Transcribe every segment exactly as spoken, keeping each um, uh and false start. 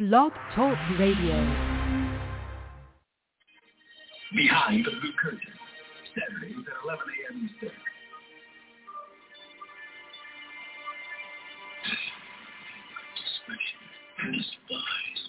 Blog Talk Radio. Behind the Blue Curtain, Saturdays at eleven a.m. Eastern. Suspicion and spies.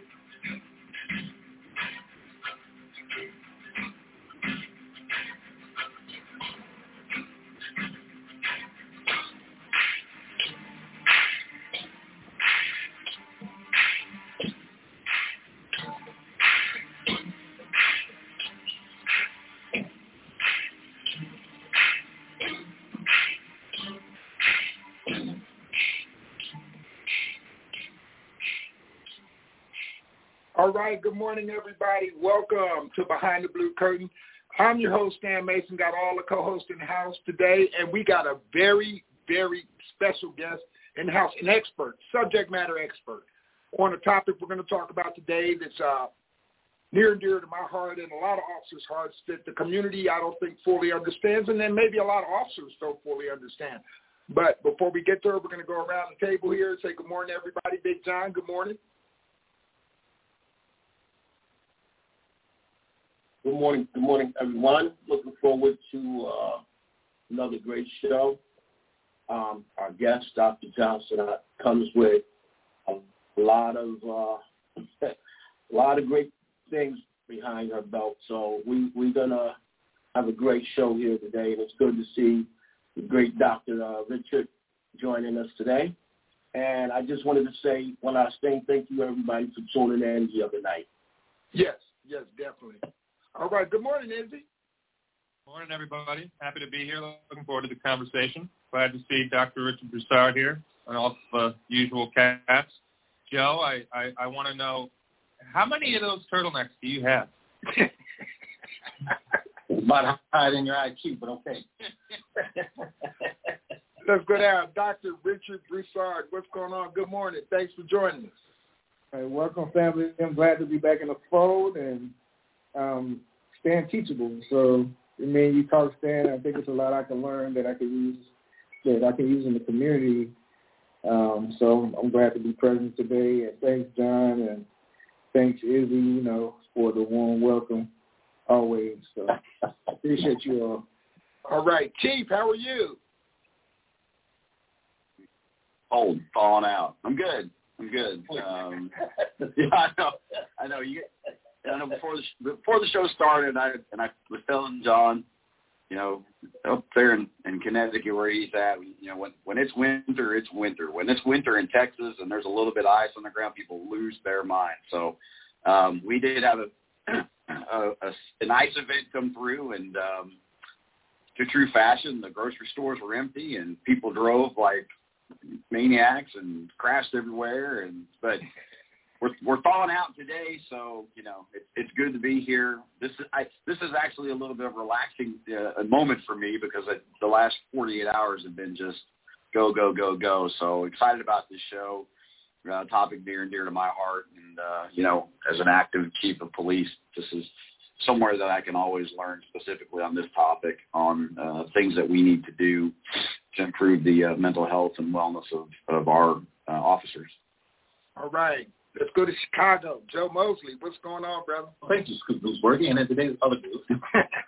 All right, good morning, everybody. Welcome to Behind the Blue Curtain. I'm your host, Stan Mason, got all the co-hosts in the house today, and we got a very, very special guest in the house, an expert, subject matter expert, on a topic we're going to talk about today that's uh, near and dear to my heart and a lot of officers' hearts that the community, I don't think, fully understands, and then maybe a lot of officers don't fully understand. But before we get there, we're going to go around the table here and say good morning, everybody. Big John, good morning. Good morning, good morning, everyone. Looking forward to uh, another great show. Um, our guest, Doctor Johnson, uh, comes with a lot of uh, a lot of great things behind her belt. So we we're gonna have a great show here today, and it's good to see the great Doctor Uh, Richard joining us today. And I just wanted to say one last thing. Thank you, everybody, for tuning in the other night. Yes, yes, definitely. All right. Good morning, Izzy. Morning, everybody. Happy to be here. Looking forward to the conversation. Glad to see Doctor Richard Broussard here and all the usual cats. Joe, I, I, I want to know, how many of those turtlenecks do you have? About higher than your I Q, but okay. Let's go down. Doctor Richard Broussard, what's going on? Good morning. Thanks for joining us. Hey, welcome, family. I'm glad to be back in the fold and um, Stan teachable. So, I mean, you talk Stan, I think it's a lot I can learn that I can use that I can use in the community. Um, so I'm glad to be present today. And thanks, John, and thanks, Izzy, you know, for the warm welcome always. So appreciate you all. All right. Chief, how are you? Old, falling out. I'm good. I'm good. Um, yeah, I know. I know. You. I know. Before the before the show started, I and I was telling John, you know, up there in, in Connecticut where he's at, you know, when when it's winter, it's winter. When it's winter in Texas and there's a little bit of ice on the ground, people lose their mind. So um, we did have a, a, a an ice event come through, and um, to true fashion, the grocery stores were empty and people drove like maniacs and crashed everywhere. And but we're we're thawing out today, so you know it's it's good to be here. This is I, this is actually a little bit of a relaxing uh, a moment for me because I, the last forty-eight hours have been just go go go go. So excited about this show. Uh, topic near and dear to my heart, and uh, you know, as an active chief of police, this is somewhere that I can always learn specifically on this topic on uh, things that we need to do to improve the uh, mental health and wellness of, of our uh, officers. All right. Let's go to Chicago. Joe Mosley, what's going on, brother? Thank you, Scoop Bluesworthy, and then today's other news.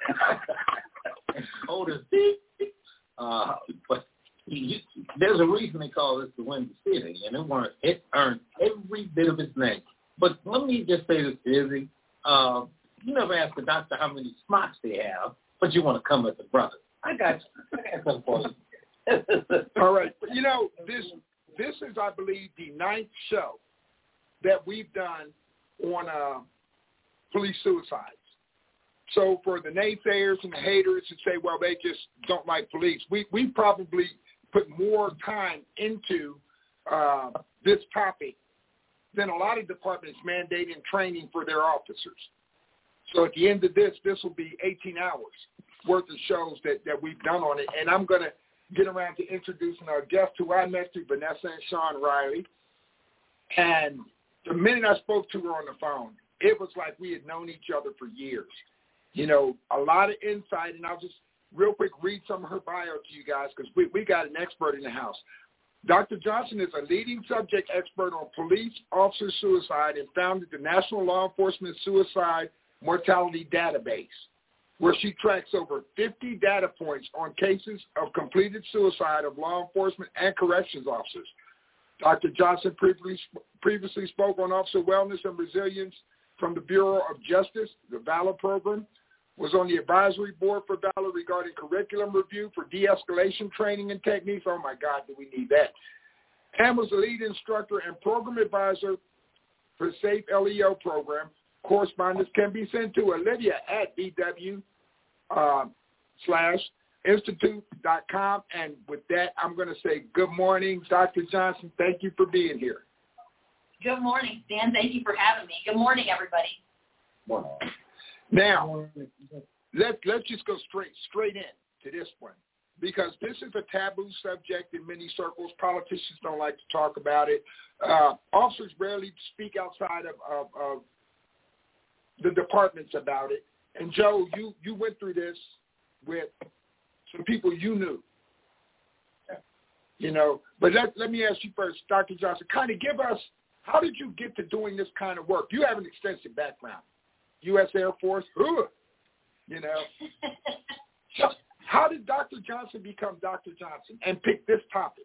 It's cold as deep. Uh, but there's a reason they call this the Windy City, and it, weren't, it earned every bit of its name. But let me just say this, Izzy. Uh, you never ask the doctor how many smocks they have, but you want to come at the brother. I got you. I got something for you. All right. You know, this this is, I believe, the ninth show that we've done on uh, police suicides. So for the naysayers and the haters who say, well, they just don't like police, we, we probably put more time into uh, this topic than a lot of departments mandating training for their officers. So at the end of this, this will be eighteen hours worth of shows that, that we've done on it. And I'm going to get around to introducing our guests who I met through, Vanessa and Sean Riley. And the minute I spoke to her on the phone, it was like we had known each other for years. You know, a lot of insight, and I'll just real quick read some of her bio to you guys because we, we got an expert in the house. Doctor Johnson is a leading subject expert on police officer suicide and founded the National Law Enforcement Suicide Mortality Database, where she tracks over fifty data points on cases of completed suicide of law enforcement and corrections officers. Doctor Johnson previously, previously spoke on officer wellness and resilience from the Bureau of Justice, the VALOR program, was on the advisory board for VALOR regarding curriculum review for de-escalation training and techniques. Oh, my God, do we need that? And was the lead instructor and program advisor for SAFE L E O program. Correspondence can be sent to Olivia at bw uh, slash institute dot com. And with that, I'm going to say good morning, Doctor Johnson. Thank you for being here. Good morning, Stan. Thank you for having me. Good morning, everybody. Morning. Now, let, let's just go straight straight in to this one, because this is a taboo subject in many circles. Politicians don't like to talk about it. Uh, officers rarely speak outside of, of, of the departments about it. And, Joe, you, you went through this with some people you knew. You know, but let, let me ask you first, Doctor Johnson, kind of give us, how did you get to doing this kind of work? You have an extensive background. U S Air Force, ugh, you know. So how did Doctor Johnson become Doctor Johnson and pick this topic?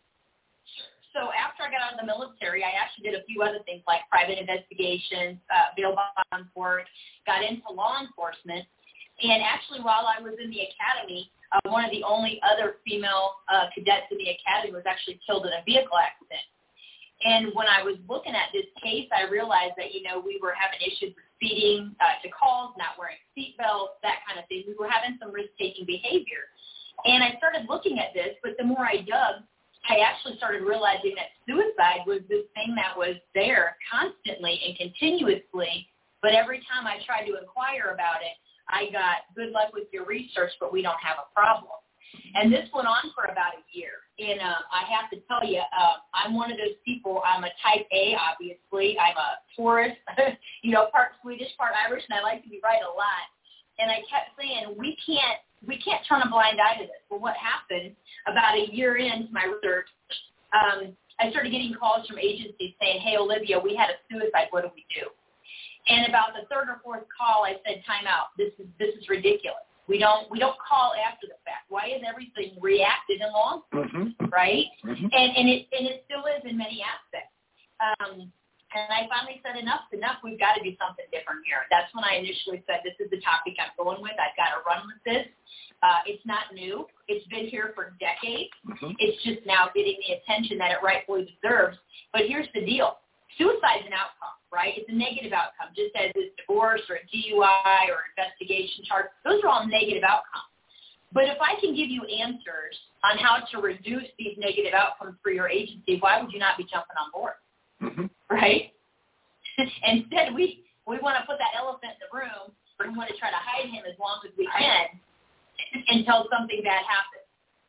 So after I got out of the military, I actually did a few other things like private investigations, uh, bail bond work, got into law enforcement. And actually while I was in the academy, uh, one of the only other female uh, cadets in the academy was actually killed in a vehicle accident. And when I was looking at this case, I realized that, you know, we were having issues with speeding uh, to calls, not wearing seatbelts, that kind of thing. We were having some risk-taking behavior. And I started looking at this, but the more I dug, I actually started realizing that suicide was this thing that was there constantly and continuously, but every time I tried to inquire about it, I got, good luck with your research, but we don't have a problem. And this went on for about a year. And uh, I have to tell you, uh, I'm one of those people. I'm a type A, obviously. I'm a Taurus, you know, part Swedish, part Irish, and I like to be right a lot. And I kept saying, we can't we can't turn a blind eye to this. Well, what happened about a year into my research, um, I started getting calls from agencies saying, hey, Olivia, we had a suicide. What do we do? And about the third or fourth call, I said, time out. This is this is ridiculous. We don't we don't call after the fact. Why is everything reacted in law enforcement, mm-hmm. right? Mm-hmm. And and it and it still is in many aspects. Um, and I finally said, enough, enough. We've got to do something different here. That's when I initially said, this is the topic I'm going with. I've got to run with this. Uh, it's not new. It's been here for decades. Mm-hmm. It's just now getting the attention that it rightfully deserves. But here's the deal. Suicide is an outcome, right? It's a negative outcome, just as is divorce or a D U I or investigation charge. Those are all negative outcomes. But if I can give you answers on how to reduce these negative outcomes for your agency, why would you not be jumping on board, mm-hmm. right? Instead, we, we want to put that elephant in the room, or we want to try to hide him as long as we can until something bad happens.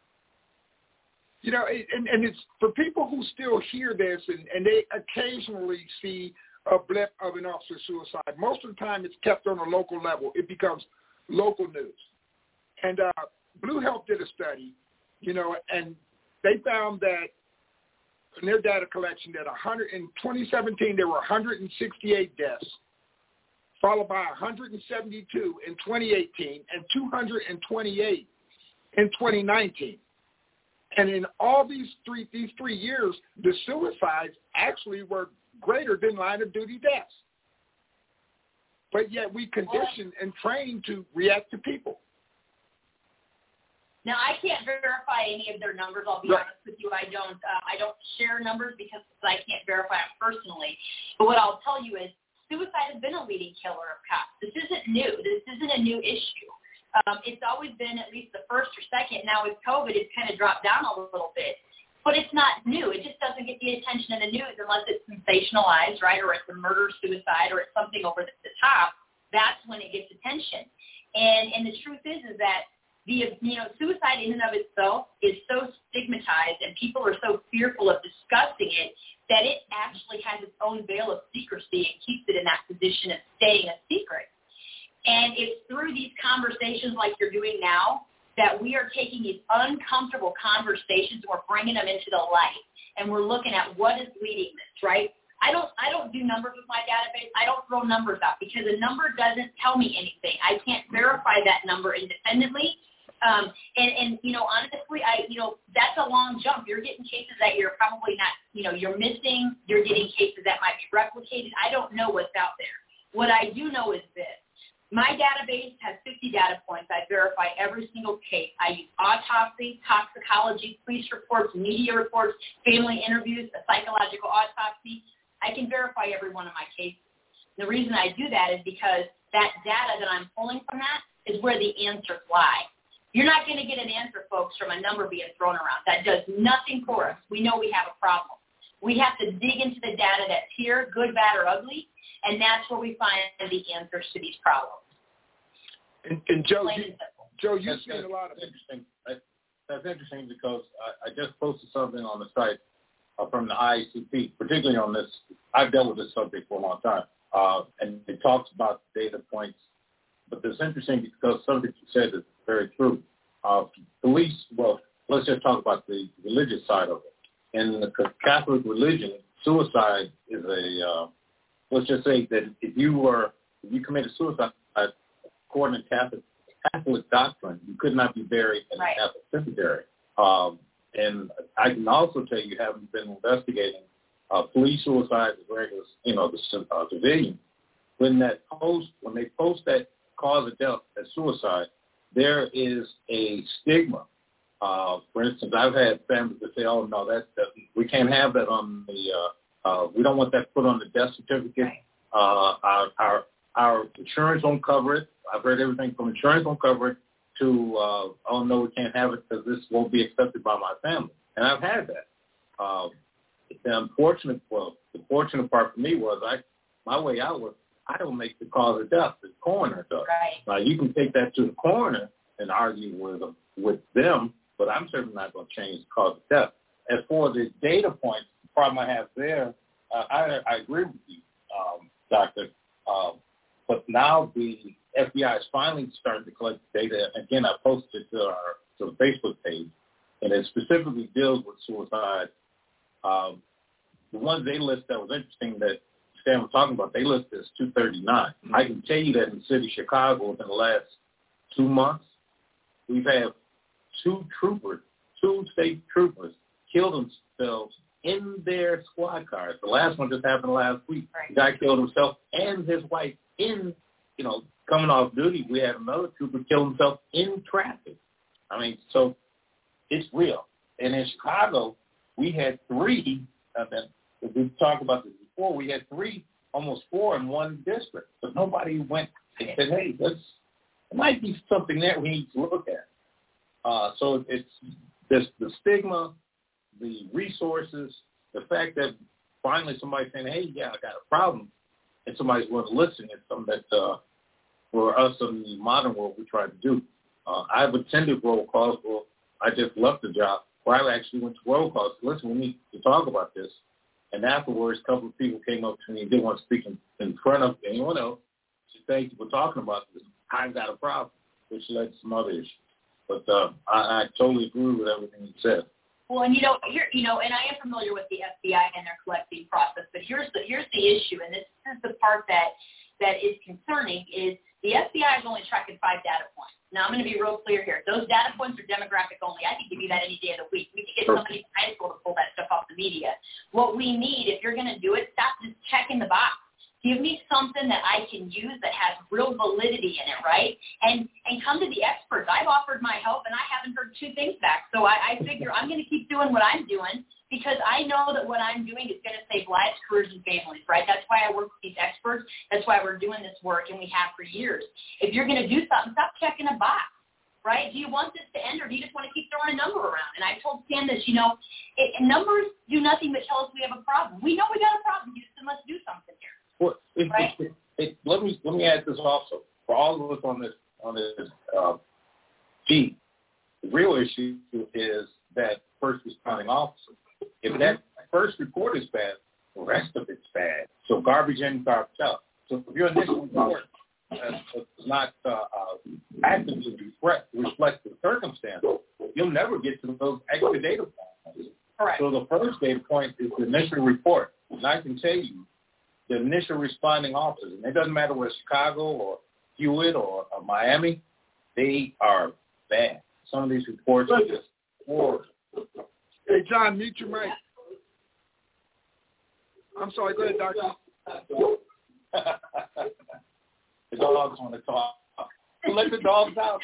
You know, and, and it's for people who still hear this and, and they occasionally see a blip of an officer suicide. Most of the time it's kept on a local level. It becomes local news. And uh, Blue Health did a study, you know, and they found that in their data collection that one hundred, in twenty seventeen there were one hundred sixty-eight deaths, followed by one hundred seventy-two in twenty eighteen and two hundred twenty-eight in twenty nineteen. And in all these three these three years, the suicides actually were greater than line of duty deaths. But yet we condition and train to react to people. Now I can't verify any of their numbers. I'll be right. honest with you. I don't. Uh, I don't share numbers because I can't verify them personally. But what I'll tell you is, suicide has been a leading killer of cops. This isn't new. This isn't a new issue. Um, it's always been at least the first or second. Now with COVID, it's kind of dropped down a little bit. But it's not new. It just doesn't get the attention in the news unless it's sensationalized, right, or it's a murder-suicide or it's something over the top. That's when it gets attention. And and the truth is is that the you know suicide in and of itself is so stigmatized and people are so fearful of discussing it that it actually has its own veil of secrecy and keeps it in that position of staying a secret. And it's through these conversations like you're doing now that we are taking these uncomfortable conversations and we're bringing them into the light, and we're looking at what is leading this, right? I don't I don't do numbers with my database. I don't throw numbers out because a number doesn't tell me anything. I can't verify that number independently. Um, and, and, you know, honestly, I, you know, that's a long jump. You're getting cases that you're probably not, you know, you're missing. You're getting cases that might be replicated. I don't know what's out there. What I do know is this. My database has fifty data points. I verify every single case. I use autopsy, toxicology, police reports, media reports, family interviews, a psychological autopsy. I can verify every one of my cases. The reason I do that is because that data that I'm pulling from that is where the answers lie. You're not going to get an answer, folks, from a number being thrown around. That does nothing for us. We know we have a problem. We have to dig into the data that's here, good, bad, or ugly, and that's where we find the answers to these problems. And, and Joe, you, Joe, you've that's, seen that's a lot of interesting. That, that's interesting because I, I just posted something on the site uh, from the I A C P, particularly on this. I've dealt with this subject for a long time, uh, and it talks about data points. But it's interesting because something you said is very true. Uh, police, well, let's just talk about the religious side of it. In the Catholic religion, suicide is a, uh, let's just say that if you were, if you committed suicide, according to Catholic, Catholic doctrine, you could not be buried in right. a Catholic cemetery. Um, and I can also tell you, having been investigating uh, police suicides as regular, you know, the uh, civilian, when that post, when they post that cause of death as suicide, there is a stigma. Uh, for instance, I've had families that say, "Oh no, that, that we can't have that on the. Uh, uh, we don't want that put on the death certificate. Uh, our our our insurance won't cover it." I've heard everything from insurance won't cover it to, uh, "Oh no, we can't have it because this won't be accepted by my family." And I've had that. Uh, the unfortunate, well, the fortunate part for me was I, my way out was I don't make the cause of death. The coroner does. Right. Now you can take that to the coroner and argue with them, with them, but I'm certainly not going to change the cause of death. As for the data points, the problem I have there, uh, I, I agree with you, um, Doctor. Uh, but now the F B I is finally starting to collect data. Again, I posted it to our to the Facebook page, and it specifically deals with suicide. Um, the ones they list that was interesting that Stan was talking about, they list as two thirty-nine. Mm-hmm. I can tell you that in the city of Chicago, within the last two months, we've had two troopers, two state troopers, kill themselves in their squad cars. The last one just happened last week. Right. The guy killed himself and his wife in, you know, coming off duty. We had another trooper kill himself in traffic. I mean, so it's real. And in Chicago, we had three, uh, that we talked about this before, we had three, almost four in one district. But nobody went and said, hey, let's, there might be something there we need to look at. Uh, so it's this, the stigma, the resources, the fact that finally somebody's saying, hey, yeah, I got a problem, and somebody's willing to listen is something that uh, for us in the modern world we try to do. Uh, I've attended roll calls where I just left the job, where I actually went to roll calls. Listen, we need to talk about this. And afterwards, a couple of people came up to me and didn't want to speak in, in front of anyone else. So thank you for talking about this. I've got a problem, which led to some other issues. But uh, I, I totally agree with everything you said. Well, and you know, here, you know, and I am familiar with the F B I and their collecting process, but here's the here's the issue, and this is the part that that is concerning: is the F B I is only tracking five data points. Now, I'm going to be real clear here. Those data points are demographic only. I can give you that any day of the week. We can get somebody from high school to pull that stuff off the media. What we need, if you're going to do it, stop just checking the box. Give me something that I can use that has real validity in it, right? And and come to the experts. I've offered my help, and I haven't heard two things back. So I, I figure I'm going to keep doing what I'm doing because I know that what I'm doing is going to save lives, careers, and families, right? That's why I work with these experts. That's why we're doing this work, and we have for years. If you're going to do something, stop checking a box, right? Do you want this to end, or do you just want to keep throwing a number around? And I told Stan this, you know, it, numbers do nothing but tell us we have a problem. We know we got a problem, Houston. Let's do something here. Well, it, right? it, it, it, let me let me add this also for all of us on this on this uh, feed. The real issue is that first responding officer. If that first report is bad, the rest of it's bad. So garbage in, garbage out. So if your initial report uh, is not uh, uh, actively reflect, reflect the circumstance, you'll never get to those extra data points. Correct. So the first data point is the initial report. And I can tell you, the initial responding officers, and it doesn't matter whether it's Chicago or Hewitt or, or Miami, they are bad. Some of these reports are just horrible. Hey, John, mute your mic. I'm sorry, go ahead, Doctor. The dogs want to talk. Let the dogs out.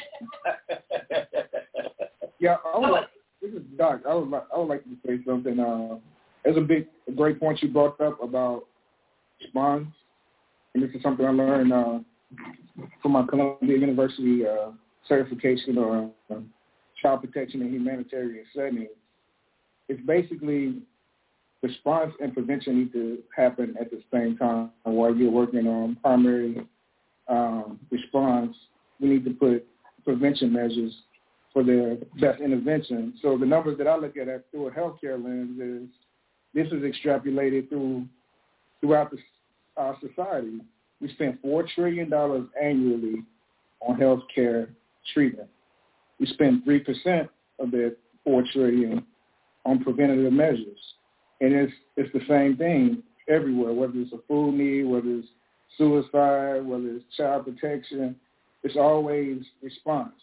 Yeah, I would like, this is Doc. I would like, I would like to say something. Uh, there's a big, a great point you brought up about response, and this is something I learned uh, from my Columbia University uh, certification or uh, child protection and humanitarian setting. It's basically response and prevention need to happen at the same time. While you're working on primary um, response, we need to put prevention measures for the best intervention. So the numbers that I look at through a healthcare lens is this is extrapolated through throughout the, our society. We spend four trillion dollars annually on healthcare treatment. We spend three percent of that four trillion dollars on preventative measures. And it's it's the same thing everywhere, whether it's a food need, whether it's suicide, whether it's child protection, it's always response.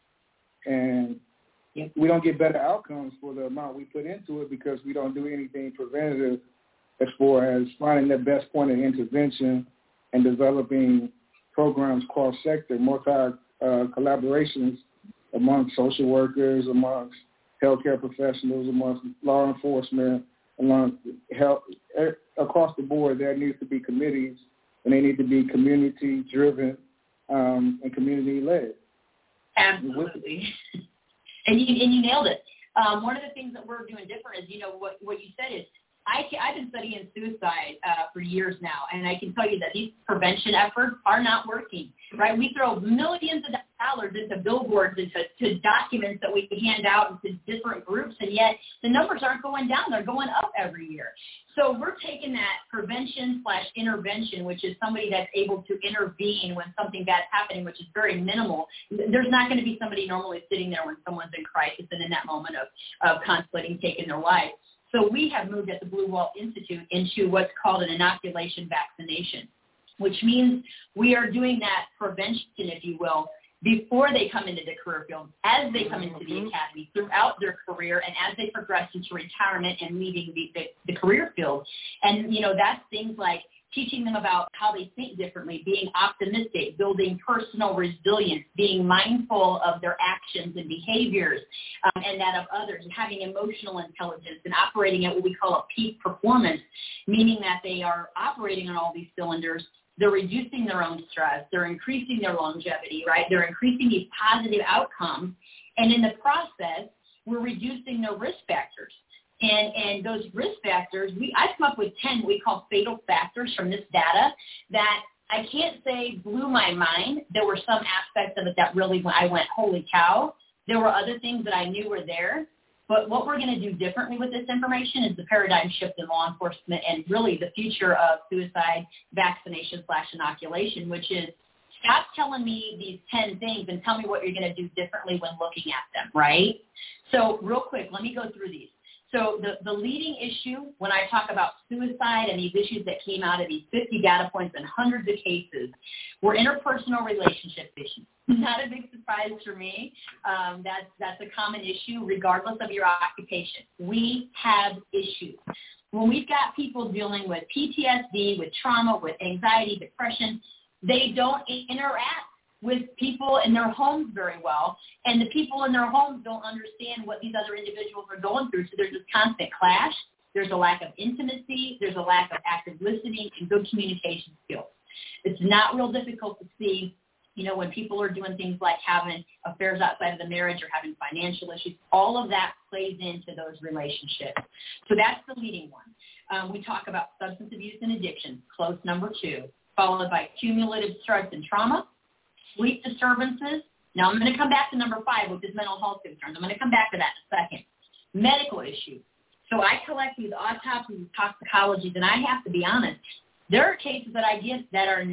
And we don't get better outcomes for the amount we put into it because we don't do anything preventative as far as finding the best point of intervention and developing programs cross-sector, multi-collaborations uh, among social workers, amongst healthcare professionals, amongst law enforcement, along health, across the board. There needs to be committees, and they need to be community-driven um, and community-led. Absolutely. And you, and you nailed it. Um, one of the things that we're doing different is, you know, what, what you said is, I, I've been studying suicide uh, for years now, and I can tell you that these prevention efforts are not working, right? We throw millions of dollars into billboards, into to documents that we hand out into different groups, and yet the numbers aren't going down. They're going up every year. So we're taking that prevention slash intervention, which is somebody that's able to intervene when something bad's happening, which is very minimal. There's not going to be somebody normally sitting there when someone's in crisis and in that moment of, of contemplating taking their life. So we have moved at the Blue Wall Institute into what's called an inoculation vaccination, which means we are doing that prevention, if you will, before they come into the career field, as they come into the academy, throughout their career, and as they progress into retirement and leaving the, the, the career field. And, you know, that's things like teaching them about how they think differently, being optimistic, building personal resilience, being mindful of their actions and behaviors um, and that of others, and having emotional intelligence and operating at what we call a peak performance, meaning that they are operating on all these cylinders. They're reducing their own stress. They're increasing their longevity, right? They're increasing these positive outcomes. And in the process, we're reducing their risk factors. And and those risk factors, we I come up with ten what we call fatal factors from this data that I can't say blew my mind. There were some aspects of it that really, I went, holy cow. There were other things that I knew were there. But what we're going to do differently with this information is the paradigm shift in law enforcement and really the future of suicide vaccination slash inoculation, which is stop telling me these ten things and tell me what you're going to do differently when looking at them, right? So real quick, let me go through these. So the, the leading issue when I talk about suicide and these issues that came out of these fifty data points and hundreds of cases were interpersonal relationship issues. Not a big surprise for me. Um, that's, that's a common issue regardless of your occupation. We have issues. When we've got people dealing with P T S D, with trauma, with anxiety, depression, they don't interact with people in their homes very well, and the people in their homes don't understand what these other individuals are going through, so there's this constant clash. There's a lack of intimacy. There's a lack of active listening and good communication skills. It's not real difficult to see, you know, when people are doing things like having affairs outside of the marriage or having financial issues. All of that plays into those relationships. So that's the leading one. Um, we talk about substance abuse and addiction, close number two, followed by cumulative stress and trauma, sleep disturbances. Now I'm going to come back to number five, which is mental health concerns. I'm going to come back to that in a second. Medical issues. So I collect these autopsies and toxicologies, and I have to be honest, there are cases that I get that are not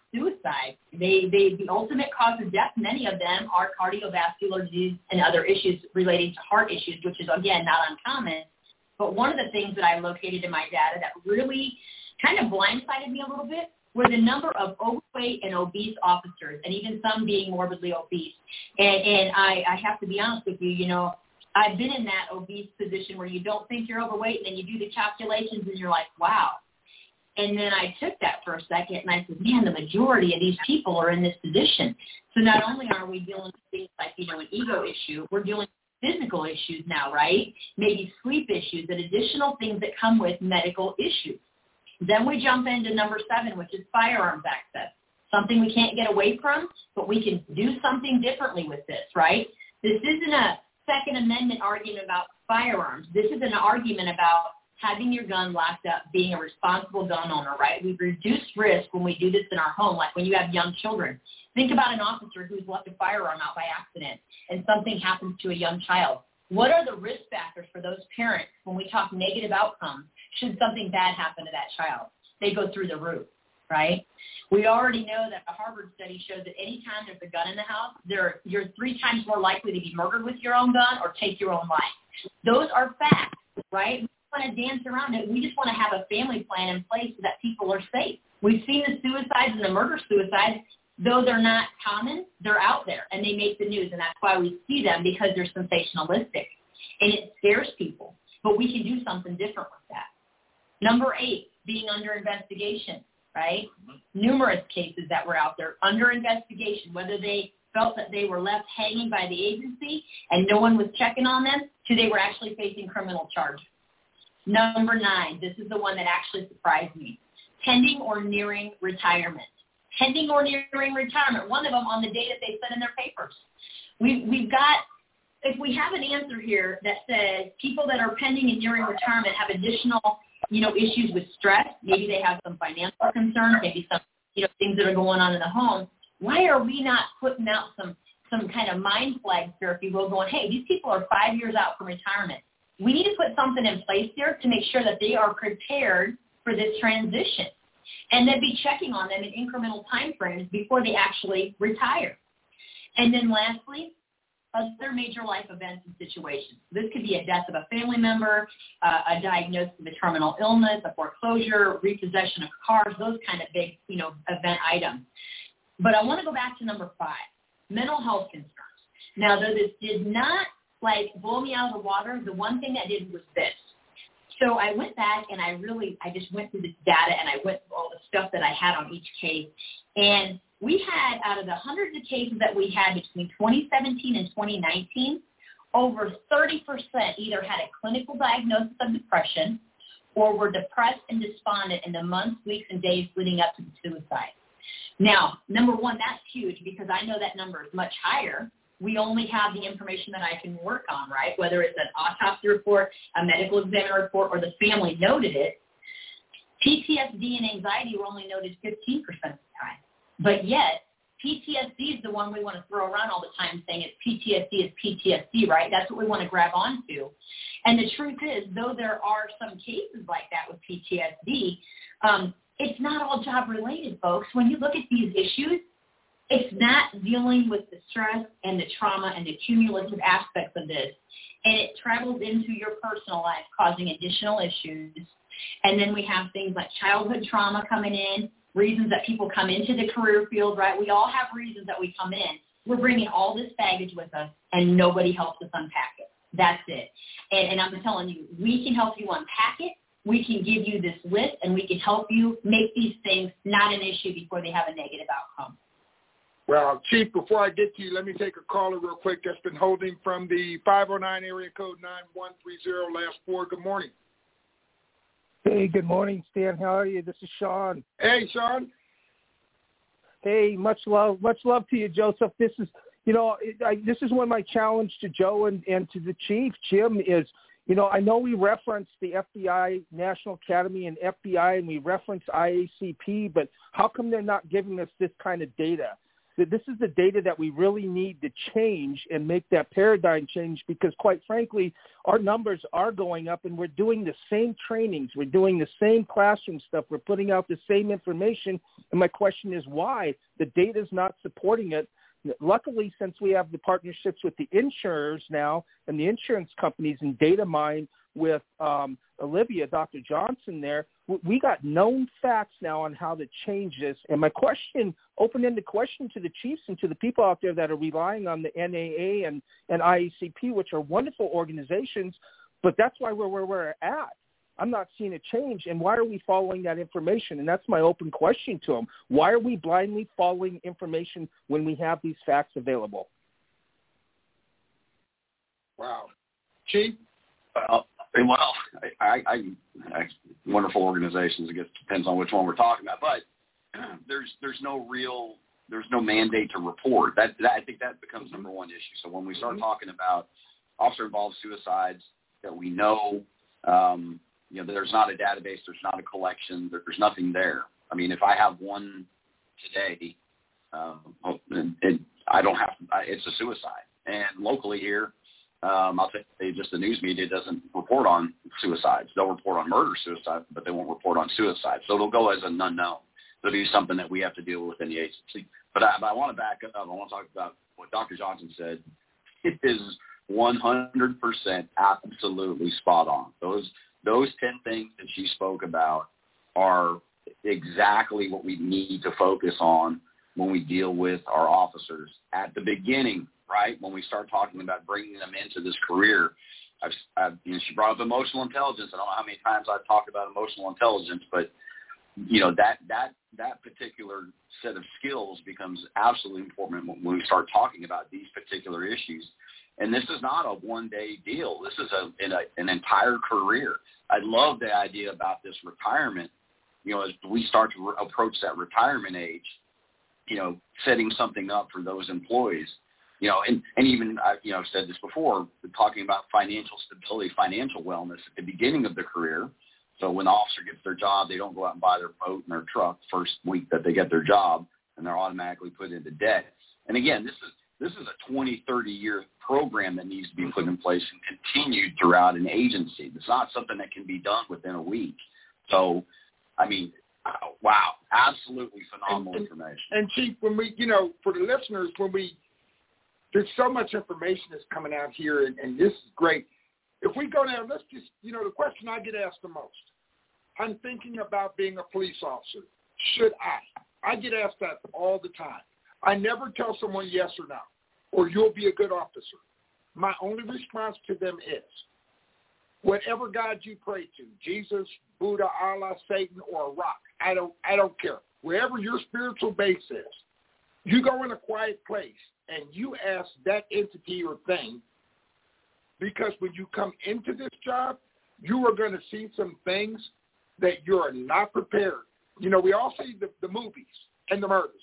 suicide. They, they, the ultimate cause of death, many of them are cardiovascular disease and other issues relating to heart issues, which is, again, not uncommon. But one of the things that I located in my data that really kind of blindsided me a little bit were the number of overweight and obese officers, and even some being morbidly obese. And, and I, I have to be honest with you, you know, I've been in that obese position where you don't think you're overweight, and then you do the calculations, and you're like, wow. And then I took that for a second, and I said, man, the majority of these people are in this position. So not only are we dealing with things like, you know, an ego issue, we're dealing with physical issues now, right? Maybe sleep issues and additional things that come with medical issues. Then we jump into number seven, which is firearms access, something we can't get away from, but we can do something differently with this, right? This isn't a Second Amendment argument about firearms. This is an argument about having your gun locked up, being a responsible gun owner, right? We reduce risk when we do this in our home, like when you have young children. Think about an officer who's left a firearm out by accident and something happens to a young child. What are the risk factors for those parents when we talk negative outcomes should something bad happen to that child? They go through the roof, right? We already know that a Harvard study shows that any time there's a gun in the house, there, you're three times more likely to be murdered with your own gun or take your own life. Those are facts, right? We want to dance around it. We just want to have a family plan in place so that people are safe. We've seen the suicides and the murder-suicides. Though they're not common, they're out there, and they make the news, and that's why we see them, because they're sensationalistic, and it scares people. But we can do something different with that. Number eight, being under investigation, right? Numerous cases that were out there under investigation, whether they felt that they were left hanging by the agency and no one was checking on them, to they were actually facing criminal charges. Number nine, this is the one that actually surprised me, pending or nearing retirement. Pending or nearing retirement, one of them on the day that they sent in their papers. We, we've got, if we have an answer here that says people that are pending and nearing retirement have additional, you know, issues with stress, maybe they have some financial concerns, maybe some, you know, things that are going on in the home, why are we not putting out some, some kind of mind flags here, if you will, going, hey, these people are five years out from retirement. We need to put something in place here to make sure that they are prepared for this transition. And then be checking on them in incremental time frames before they actually retire. And then lastly, other major life events and situations. This could be a death of a family member, uh, a diagnosis of a terminal illness, a foreclosure, repossession of cars, those kind of big, you know, event items. But I want to go back to number five, mental health concerns. Now, though this did not, like, blow me out of the water, the one thing that did was this. So I went back and I really, I just went through this data and I went through all the stuff that I had on each case. And we had, out of the hundreds of cases that we had between twenty seventeen and twenty nineteen, over thirty percent either had a clinical diagnosis of depression or were depressed and despondent in the months, weeks, and days leading up to the suicide. Now, number one, that's huge because I know that number is much higher. We only have the information that I can work on, right? Whether it's an autopsy report, a medical examiner report, or the family noted it. P T S D and anxiety were only noted fifteen percent of the time. But yet, P T S D is the one we want to throw around all the time, saying it's P T S D is P T S D, right? That's what we want to grab onto. And the truth is, though there are some cases like that with P T S D, um, it's not all job-related, folks. When you look at these issues, it's not dealing with the stress and the trauma and the cumulative aspects of this. And it travels into your personal life, causing additional issues. And then we have things like childhood trauma coming in, reasons that people come into the career field, right? We all have reasons that we come in. We're bringing all this baggage with us, and nobody helps us unpack it. That's it. And, and I'm telling you, we can help you unpack it. We can give you this list, and we can help you make these things not an issue before they have a negative outcome. Well, Chief, before I get to you, let me take a caller real quick that's been holding from the five oh nine area code nine one three zero, last four. Good morning. Hey, good morning, Stan. How are you? This is Sean. Hey, Sean. Hey, much love. Much love to you, Joseph. This is, you know, I, this is one of my challenge to Joe and, and to the Chief, Jim, is, you know, I know we reference the F B I, National Academy, and F B I, and we reference I A C P, but how come they're not giving us this kind of data? This is the data that we really need to change and make that paradigm change because, quite frankly, our numbers are going up and we're doing the same trainings. We're doing the same classroom stuff. We're putting out the same information. And my question is why? The data is not supporting it. Luckily, since we have the partnerships with the insurers now and the insurance companies and data mine with um, Olivia, Doctor Johnson there, we got known facts now on how to change this. And my question, open-ended question to the chiefs and to the people out there that are relying on the N A A and, and I A C P, which are wonderful organizations, but that's why we're where we're at. I'm not seeing a change, and why are we following that information? And that's my open question to them. Why are we blindly following information when we have these facts available? Wow. Chief? Well, well I, I, I, I wonderful organizations. I guess it depends on which one we're talking about. But there's there's no real there's no mandate to report. That, that I think that becomes number one issue. So when we start talking about officer-involved suicides that we know. Um, You know, there's not a database, there's not a collection, there's nothing there. I mean, if I have one today, um, it, it, I don't have to, I, it's a suicide. And locally here, um, I'll say just the news media doesn't report on suicides. They'll report on murder-suicide, but they won't report on suicide. So it'll go as an unknown. It'll be something that we have to deal with in the agency. But I, but I want to back up. I want to talk about what Doctor Johnson said. It is one hundred percent absolutely spot on. Those Those ten things that she spoke about are exactly what we need to focus on when we deal with our officers at the beginning, right? When we start talking about bringing them into this career. I've, I've, you know, she brought up emotional intelligence. I don't know how many times I've talked about emotional intelligence, but, you know, that, that, that particular set of skills becomes absolutely important when we start talking about these particular issues. And this is not a one-day deal. This is a, in a, an entire career. I love the idea about this retirement, you know, as we start to re- approach that retirement age, you know, setting something up for those employees, you know, and, and even, I, you know, I've said this before, talking about financial stability, financial wellness at the beginning of the career. So when the officer gets their job, they don't go out and buy their boat and their truck first week that they get their job, and they're automatically put into debt. And again, this is, This is a twenty, thirty-year program that needs to be put in place and continued throughout an agency. It's not something that can be done within a week. So, I mean, wow, absolutely phenomenal and, information. And, Chief, when we, you know, for the listeners, when we, there's so much information that's coming out here, and, and this is great. If we go down, let's just, you know, the question I get asked the most, I'm thinking about being a police officer. Should I? I get asked that all the time. I never tell someone yes or no, or you'll be a good officer. My only response to them is, whatever God you pray to, Jesus, Buddha, Allah, Satan, or a rock, I don't, I don't care. Wherever your spiritual base is, you go in a quiet place and you ask that entity or thing, because when you come into this job, you are going to see some things that you are not prepared. You know, we all see the, the movies and the murders.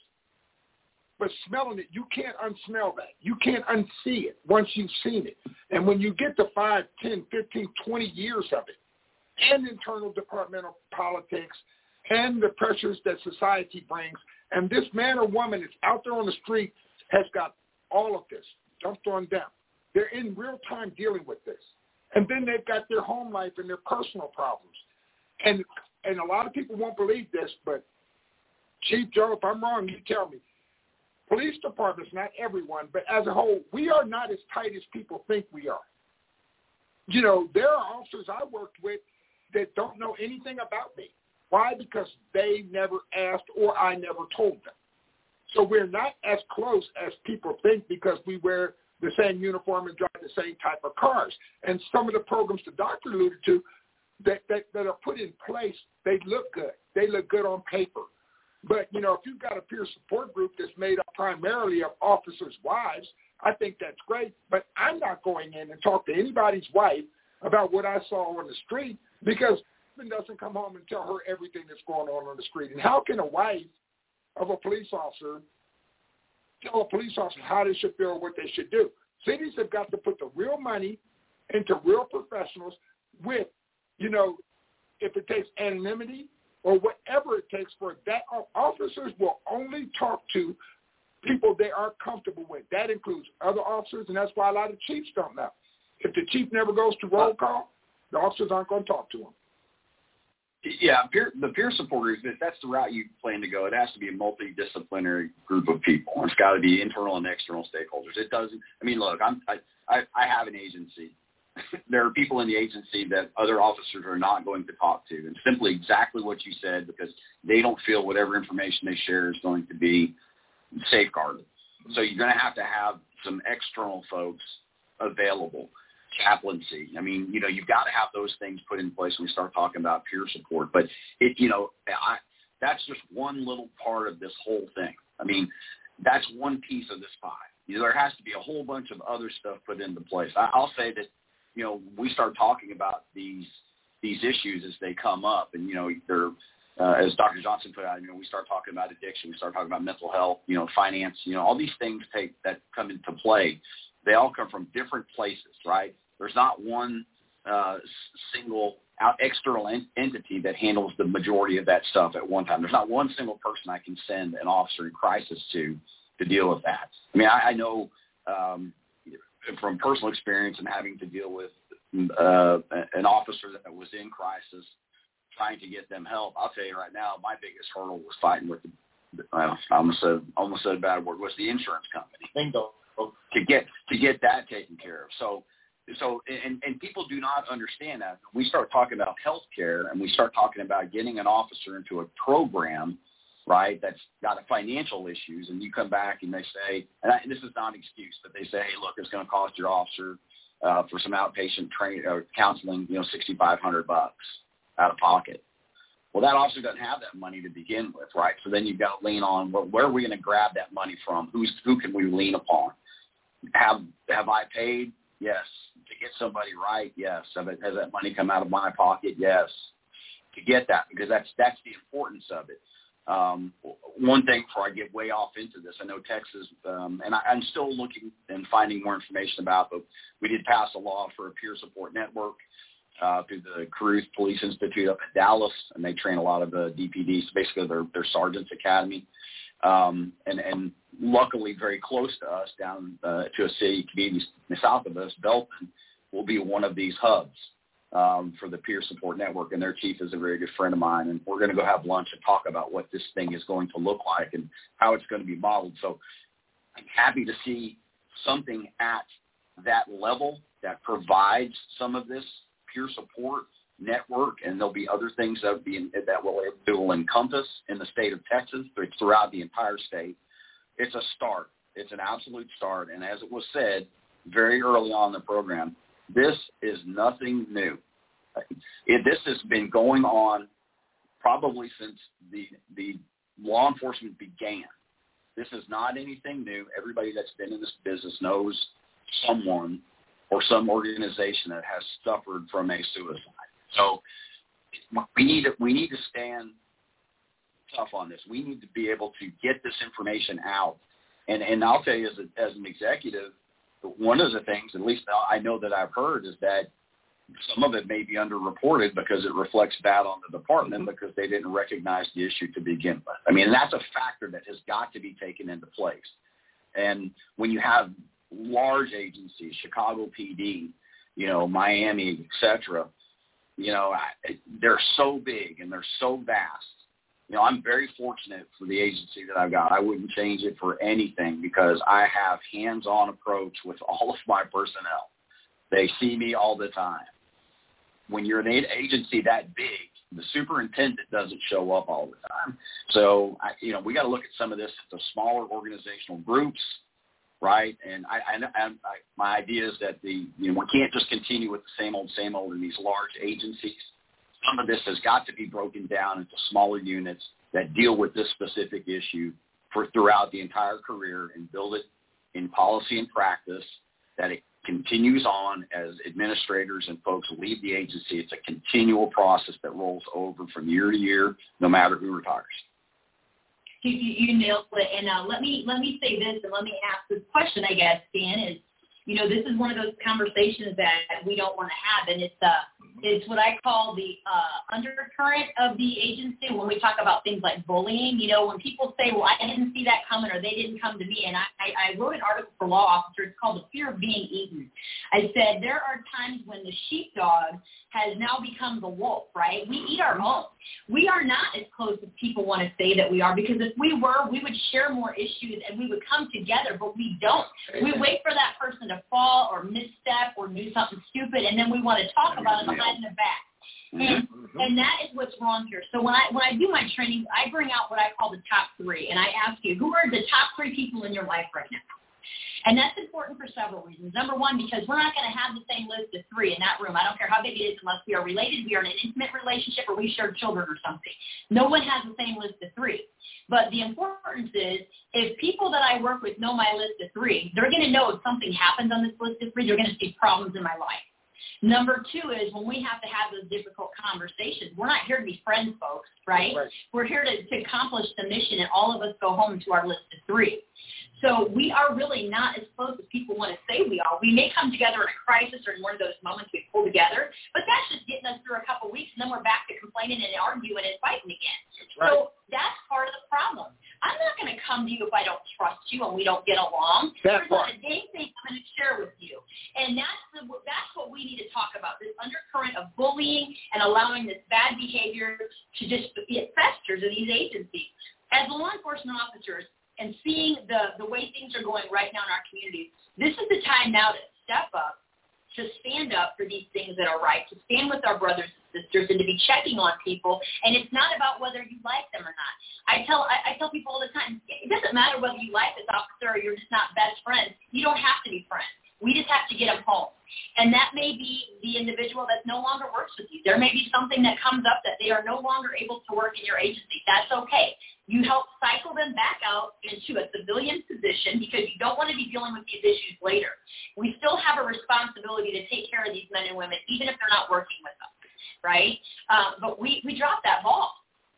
But smelling it, you can't unsmell that. You can't unsee it once you've seen it. And when you get to five, ten, fifteen, twenty years of it, and internal departmental politics, and the pressures that society brings, and this man or woman is out there on the street has got all of this dumped on them. They're in real time dealing with this. And then they've got their home life and their personal problems. And and a lot of people won't believe this, but Chief Joe, if I'm wrong, you tell me. Police departments, not everyone, but as a whole, we are not as tight as people think we are. You know, there are officers I worked with that don't know anything about me. Why? Because they never asked or I never told them. So we're not as close as people think because we wear the same uniform and drive the same type of cars. And some of the programs the doctor alluded to that, that, that are put in place, they look good. They look good on paper. But, you know, if you've got a peer support group that's made up primarily of officers' wives, I think that's great. But I'm not going in and talk to anybody's wife about what I saw on the street because husband doesn't come home and tell her everything that's going on on the street. And how can a wife of a police officer tell a police officer how they should feel or what they should do? Cities have got to put the real money into real professionals with, you know, if it takes anonymity, or whatever it takes for that. Officers will only talk to people they aren't comfortable with. That includes other officers, and that's why a lot of chiefs don't know. If the chief never goes to roll call, the officers aren't going to talk to him. Yeah, peer, the peer supporters, if that's the route you plan to go, it has to be a multidisciplinary group of people. It's got to be internal and external stakeholders. It doesn't – I mean, look, I'm, I, I, I have an agency. There are people in the agency that other officers are not going to talk to, and simply exactly what you said, because they don't feel whatever information they share is going to be safeguarded. So you're going to have to have some external folks available. Chaplaincy. I mean, you know, you've got to have those things put in place when we start talking about peer support. But, it, you know, I, that's just one little part of this whole thing. I mean, that's one piece of this pie. You know, there has to be a whole bunch of other stuff put into place. I, I'll say that, you know, we start talking about these these issues as they come up. And, you know, they're, uh, as Doctor Johnson put out, you know, we start talking about addiction. We start talking about mental health, you know, finance. You know, all these things take that come into play. They all come from different places, right? There's not one uh, single out external en- entity that handles the majority of that stuff at one time. There's not one single person I can send an officer in crisis to to deal with that. I mean, I, I know um, from personal experience and having to deal with uh, an officer that was in crisis, trying to get them help. I'll tell you right now, my biggest hurdle was fighting with the, uh, I almost said, almost said a bad word, was the insurance company. Bingo. To get to get that taken care of. So, so and, and people do not understand that. We start talking about health care and we start talking about getting an officer into a program, right, that's got a financial issues, and you come back and they say, and, I, and this is not an excuse, but they say, hey, look, it's going to cost your officer uh, for some outpatient training or counseling, you know, sixty-five hundred bucks out of pocket. Well, that officer doesn't have that money to begin with, right? So then you've got to lean on, well, where are we going to grab that money from? Who's who can we lean upon? Have have I paid? Yes. To get somebody right? Yes. Have it, has that money come out of my pocket? Yes. To get that, because that's that's the importance of it. Um, one thing before I get way off into this, I know Texas, um, and I, I'm still looking and finding more information about, but we did pass a law for a peer support network uh, through the Caruth Police Institute up in Dallas, and they train a lot of the D P Ds, basically their, their Sergeants Academy. Um, and, and luckily very close to us down uh, to a city, community south of us, Belton, will be one of these hubs um, for the peer support network. And their chief is a very good friend of mine. And we're going to go have lunch and talk about what this thing is going to look like and how it's going to be modeled. So I'm happy to see something at that level that provides some of this peer support network, and there'll be other things that will be in, that will it will encompass in the state of Texas throughout the entire state. It's a start. It's an absolute start. And as it was said very early on in the program, this is nothing new. It, this has been going on probably since the the law enforcement began. This is not anything new. Everybody that's been in this business knows someone or some organization that has suffered from a suicide. So we need to, we need to stand tough on this. We need to be able to get this information out. And and I'll tell you, as, a, as an executive, one of the things, at least I know that I've heard, is that some of it may be underreported because it reflects bad on the department because they didn't recognize the issue to begin with. I mean, that's a factor that has got to be taken into place. And when you have large agencies, Chicago P D, you know, Miami, et cetera, you know, I, they're so big and they're so vast. You know, I'm very fortunate for the agency that I've got. I wouldn't change it for anything because I have hands-on approach with all of my personnel. They see me all the time. When you're an agency that big, the superintendent doesn't show up all the time. So, I, you know, we got to look at some of this at the smaller organizational groups, right? And I, I, I, my idea is that the you know we can't just continue with the same old, same old in these large agencies. Some of this has got to be broken down into smaller units that deal with this specific issue for throughout the entire career and build it in policy and practice, that it continues on as administrators and folks leave the agency. It's a continual process that rolls over from year to year, no matter who retires. You, you, you nailed it. And uh, let me let me say this, and let me ask this question, I guess, Dan, is You know, this is one of those conversations that we don't want to have, and it's uh, it's what I call the uh, undercurrent of the agency when we talk about things like bullying. You know, when people say, well, I didn't see that coming or they didn't come to me, and I, I, I wrote an article for Law Officers called The Fear of Being Eaten. I said there are times when the sheepdog has now become the wolf, right? We eat our own. We are not as close as people want to say that we are, because if we were, we would share more issues and we would come together, but we don't. We wait for that person to fall or misstep or do something stupid, and then we want to talk about it behind their back. And, mm-hmm. and that is what's wrong here. So when I when I do my training, I bring out what I call the top three, and I ask you, who are the top three people in your life right now? And that's important for several reasons. Number one, because we're not going to have the same list of three in that room. I don't care how big it is unless we are related, we are in an intimate relationship, or we share children or something. No one has the same list of three. But the importance is, if people that I work with know my list of three, they're going to know if something happens on this list of three, they're going to see problems in my life. Number two is when we have to have those difficult conversations, we're not here to be friends, folks, right? right. We're here to, to accomplish the mission, and all of us go home to our list of three. So we are really not as close as people want to say we are. We may come together in a crisis or in one of those moments we pull together, but that's just getting us through a couple weeks, and then we're back to complaining and arguing and fighting again. Right. So that's part of the problem. I'm not going to come to you if I don't trust you and we don't get along. That There's part. Not a dang thing I'm going to share with you. And that's the, that's what we need to talk about, this undercurrent of bullying and allowing this bad behavior to just it festers in these agencies. As law enforcement officers, and seeing the, the way things are going right now in our communities, this is the time now to step up, to stand up for these things that are right, to stand with our brothers and sisters, and to be checking on people. And it's not about whether you like them or not. I tell I, I tell people all the time, it doesn't matter whether you like this officer or you're just not best friends. You don't have to be friends. We just have to get them home. And that may be the individual that no longer works with you. There may be something that comes up that they are no longer able to work in your agency. That's okay. You help cycle them back out into a civilian position because you don't want to be dealing with these issues later. We still have a responsibility to take care of these men and women, even if they're not working with them, right? Um, but we, we dropped that ball.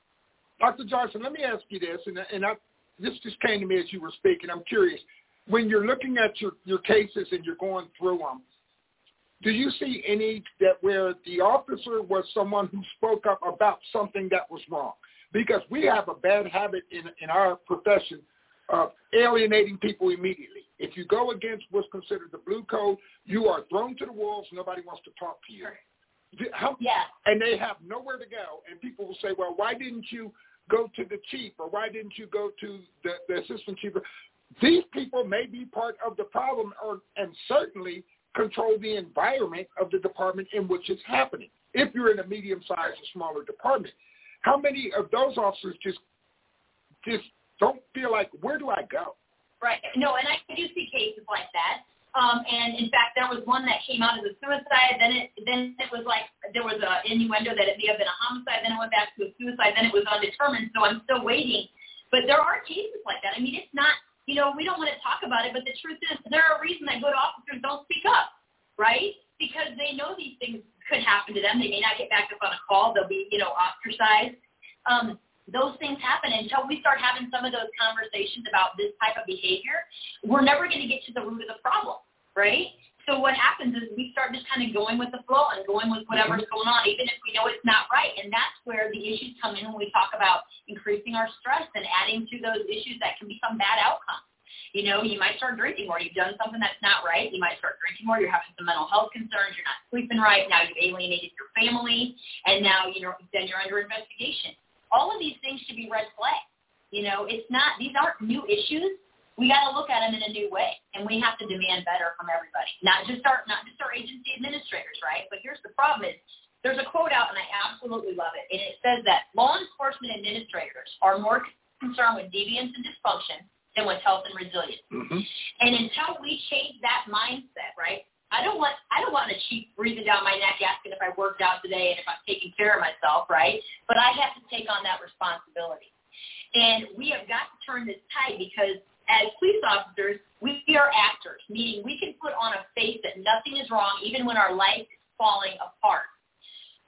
Doctor Johnson, let me ask you this, and, and I, this just came to me as you were speaking. I'm curious. When you're looking at your, your cases and you're going through them, do you see any that where the officer was someone who spoke up about something that was wrong? Because we have a bad habit in, in our profession of alienating people immediately. If you go against what's considered the blue code, you are thrown to the wolves. Nobody wants to talk to you. How, yeah. And they have nowhere to go. And people will say, well, why didn't you go to the chief, or why didn't you go to the, the assistant chief? These people may be part of the problem, or and certainly control the environment of the department in which it's happening, if you're in a medium-sized or smaller department. How many of those officers just just don't feel like, where do I go? Right. No, and I do see cases like that. Um, and, in fact, there was one that came out as a suicide. Then it then it was like there was an innuendo that it may have been a homicide. Then it went back to a suicide. Then it was undetermined. So I'm still waiting. But there are cases like that. I mean, it's not, you know, we don't want to talk about it, but the truth is there are reasons that good officers don't speak up, right? Because they know these things could happen to them. They may not get back up on a call. They'll be, you know, ostracized. Um, those things happen until we start having some of those conversations about this type of behavior. We're never going to get to the root of the problem, right? So what happens is we start just kind of going with the flow and going with whatever's going on, even if we know it's not right. And that's where the issues come in when we talk about increasing our stress and adding to those issues that can become bad outcomes. You know, you might start drinking more. You've done something that's not right. You might start drinking more. You're having some mental health concerns. You're not sleeping right. Now you've alienated your family, and now, you know, then you're under investigation. All of these things should be red flags. You know, it's not, these aren't new issues. We got to look at them in a new way, and we have to demand better from everybody, not just our, not just our agency administrators, right? But here's the problem is there's a quote out, and I absolutely love it, and it says that law enforcement administrators are more concerned with deviance and dysfunction than with health and resilience. Mm-hmm. And until we change that mindset, right, I don't want I don't want a chief breathing down my neck asking if I worked out today and if I'm taking care of myself, right? But I have to take on that responsibility. And we have got to turn this tide because as police officers, we are actors, meaning we can put on a face that nothing is wrong even when our life is falling apart.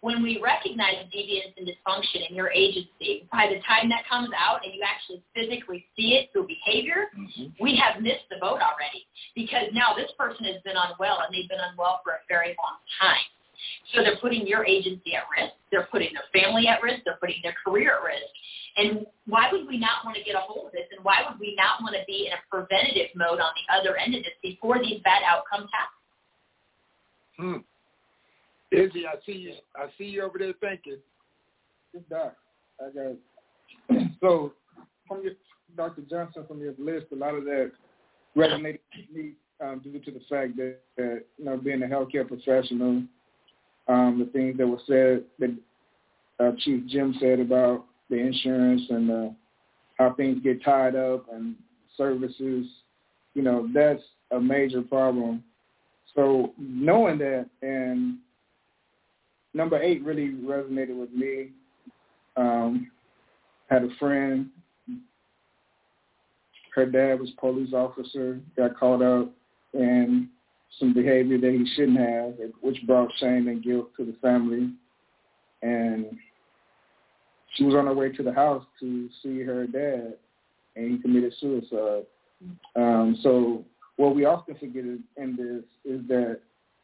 when we recognize deviance and dysfunction in your agency, by the time that comes out and you actually physically see it through behavior, mm-hmm. we have missed the boat already, because now this person has been unwell, and they've been unwell for a very long time. So they're putting your agency at risk. They're putting their family at risk. They're putting their career at risk. And why would we not want to get a hold of this? And why would we not want to be in a preventative mode on the other end of this before these bad outcomes happen? Hmm. Izzy, I see you. I see you over there thinking. Good doc. I got so from your Doctor Johnson, from your list, a lot of that resonated with me um, due to the fact that, that you know, being a healthcare professional, um, the things that were said that uh, Chief Jim said about the insurance and uh, how things get tied up and services, you know, that's a major problem. So knowing that, and number eight really resonated with me. Um, had a friend, her dad was a police officer, got caught up in some behavior that he shouldn't have, which brought shame and guilt to the family. And she was on her way to the house to see her dad, and he committed suicide. Um, so what we often forget in this is that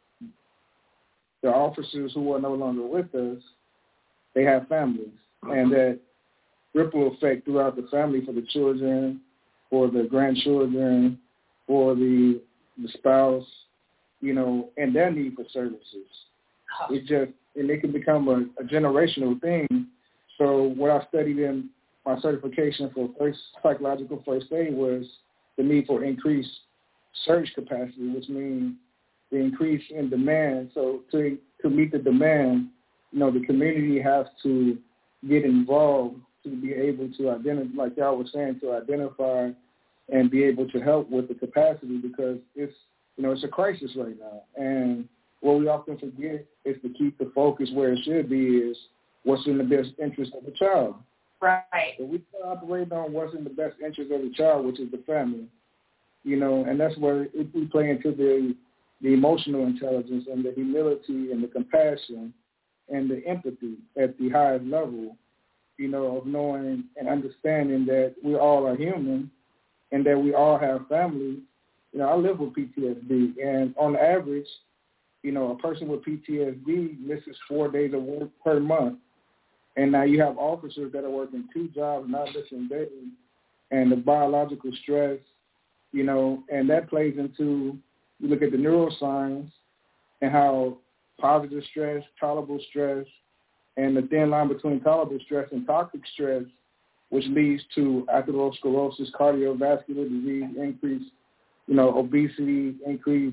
the officers who are no longer with us, they have families, and that ripple effect throughout the family for the children, for the grandchildren, for the the spouse, you know, and their need for services. It just, and it can become a, a generational thing. So what I studied in my certification for first psychological first aid was the need for increased surge capacity, which means the increase in demand. So to to meet the demand, you know, the community has to get involved to be able to identify, like y'all were saying, to identify and be able to help with the capacity, because it's, you know, it's a crisis right now. And what we often forget is to keep the focus where it should be, is what's in the best interest of the child. Right. So we operate on what's in the best interest of the child, which is the family. You know, and that's where it, we play into the the emotional intelligence and the humility and the compassion and the empathy at the highest level, you know, of knowing and understanding that we all are human and that we all have families. You know, I live with P T S D, and on average, you know, a person with P T S D misses four days of work per month. And now you have officers that are working two jobs, not missing days, and the biological stress, you know, and that plays into, you look at the neuroscience and how positive stress, tolerable stress, and the thin line between tolerable stress and toxic stress, which leads to atherosclerosis, cardiovascular disease, increase, you know, obesity, increase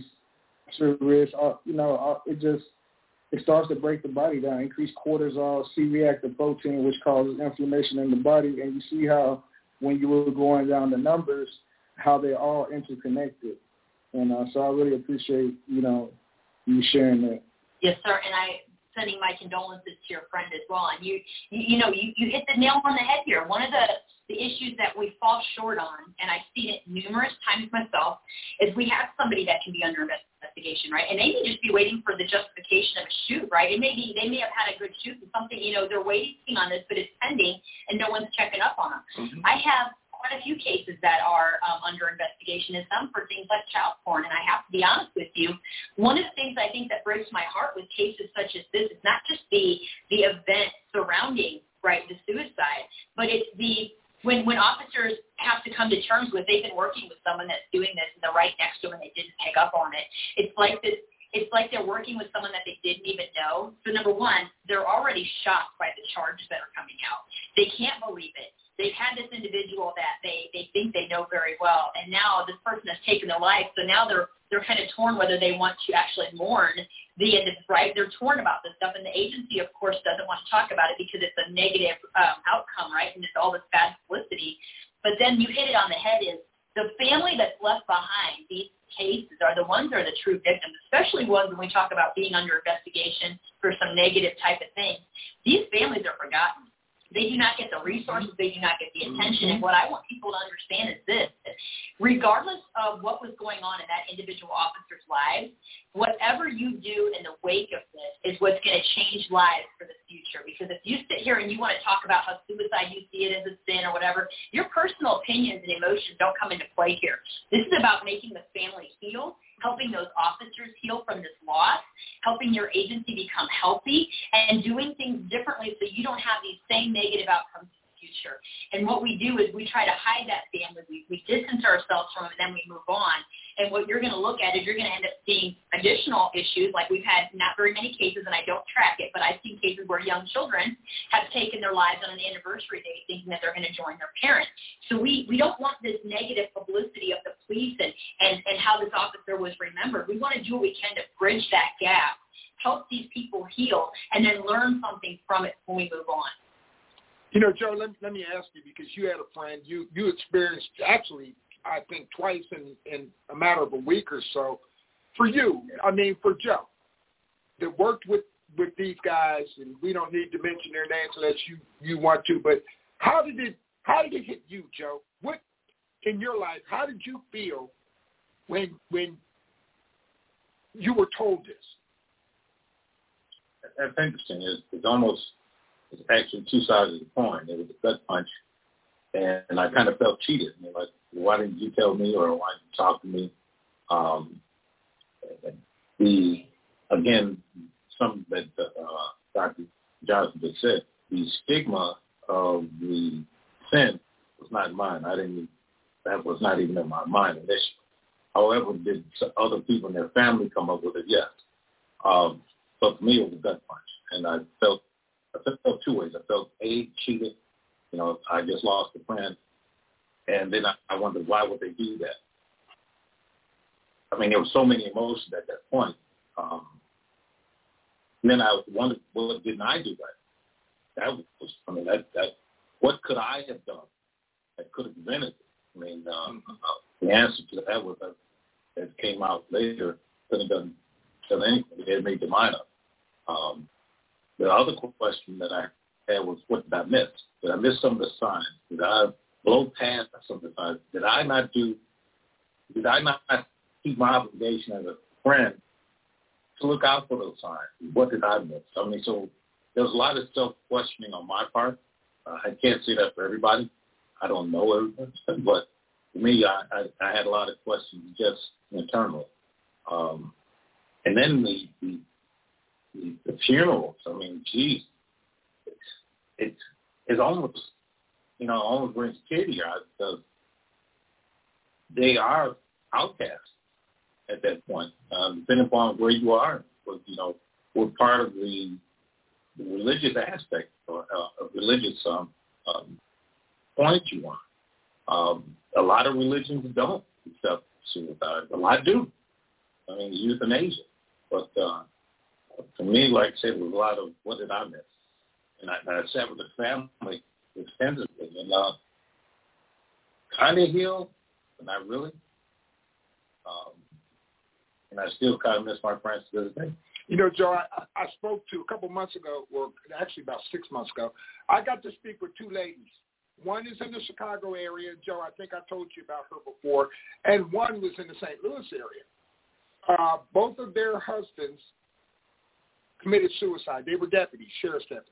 risk, you know, it just, it starts to break the body down, increase cortisol, C-reactive protein, which causes inflammation in the body. And you see how when you were going down the numbers, how they're all interconnected. And uh, so I really appreciate, you know, you sharing that. Yes, sir. And I sending my condolences to your friend as well. And you, you, you know, you, you hit the nail on the head here. One of the, the issues that we fall short on, and I've seen it numerous times myself, is we have somebody that can be under investigation, right? And they may just be waiting for the justification of a shoot, right? It may be, they may have had a good shoot and something, you know, they're waiting on this, but it's pending and no one's checking up on them. Mm-hmm. I have quite a few cases that are um, under investigation, and some for things like child porn. And I have to be honest with you, one of the things I think that breaks my heart with cases such as this is not just the the event surrounding, right, the suicide, but it's the when when officers have to come to terms with they've been working with someone that's doing this and they're right next to them and they didn't pick up on it. It's like this. It's like they're working with someone that they didn't even know. So number one, they're already shocked by the charges that are coming out. They can't believe it. They've had this individual that they, they think they know very well, and now this person has taken their life. So now they're they're kind of torn whether they want to actually mourn the end of right. They're torn about this stuff, and the agency, of course, doesn't want to talk about it because it's a negative um, outcome, right? And it's all this bad publicity. But then you hit it on the head: is the family that's left behind these cases are the ones that are the true victims, especially ones when we talk about being under investigation for some negative type of thing. These families are forgotten. They do not get the resources. They do not get the attention. And what I want people to understand is this. regardless of what was going on in that individual officer's lives, whatever you do in the wake of this is what's going to change lives for the future. Because if you sit here and you want to talk about how suicide, you see it as a sin or whatever, your personal opinions and emotions don't come into play here. This is about making the family heal, helping those officers heal from this loss, helping your agency become healthy, and doing things differently so you don't have these same negative outcomes in the future. And what we do is we try to hide that family. We, we distance ourselves from it, and then we move on. And what you're going to look at is you're going to end up seeing additional issues. Like we've had not very many cases, and I don't track it, but I've seen cases where young children have taken their lives on an anniversary date thinking that they're going to join their parents. So we, we don't want this negative publicity of the police and, and, and how this officer was remembered. We want to do what we can to bridge that gap, help these people heal, and then learn something from it when we move on. You know, Joe, let, let me ask you, because you had a friend, you, you experienced actually, I think, twice in, in a matter of a week or so. For you, I mean, for Joe, that worked with, with these guys, and we don't need to mention their names unless you, you want to, but how did it how did it hit you, Joe? What in your life, how did you feel when when you were told this? That's interesting. It's, it's almost it's actually two sides of the coin. It was a gut punch, and, and I kind of felt cheated. I mean, like, why didn't you tell me, or why didn't you talk to me? Um, the again, something that uh, Doctor Johnson just said, the stigma of the sin was not mine. I didn't. That was not even in my mind initially. However, did other people in their family come up with it? Yes. Um, but for me, it was a gut punch, and I felt I felt two ways. I felt a cheated. You know, I just lost a friend, and then I, I wondered why would they do that. I mean, there were so many emotions at that point. Um, and then I wondered, well, didn't I do that? That was, I mean, that, that what could I have done that could have prevented it? I mean, um, the answer to that was that it came out later. Couldn't have done, done anything. It had made the mind up. Um, the other question that I had was, what did I miss? Did I miss some of the signs? Did I blow past some of the signs? Did I not do? Did I not keep my obligation as a friend to look out for those signs? What did I miss? I mean, so there was a lot of self-questioning on my part. Uh, I can't say that for everybody. I don't know everything, but for me, I, I, I had a lot of questions just internally. Um, and then the, the, the, the funerals, I mean, geez, it's, it's, it's almost, you know, almost brings tears out because they are outcasts at that point, um, depending upon where you are. But, you know, we're part of the, the religious aspect or uh, religious um, um, point you want. Um, a lot of religions don't accept suicide. A lot do. I mean, euthanasia. But uh, for me, like I said, it was a lot of what did I miss? And I, I sat with the family extensively and uh, kind of healed, but not really. Um, and I still kind of miss my friends to this day. You know, Joe, I, I spoke to a couple months ago, or actually about six months ago, I got to speak with two ladies. One is in the Chicago area, Joe, I think I told you about her before, and one was in the Saint Louis area. Uh, both of their husbands committed suicide. They were deputies, sheriff's deputies.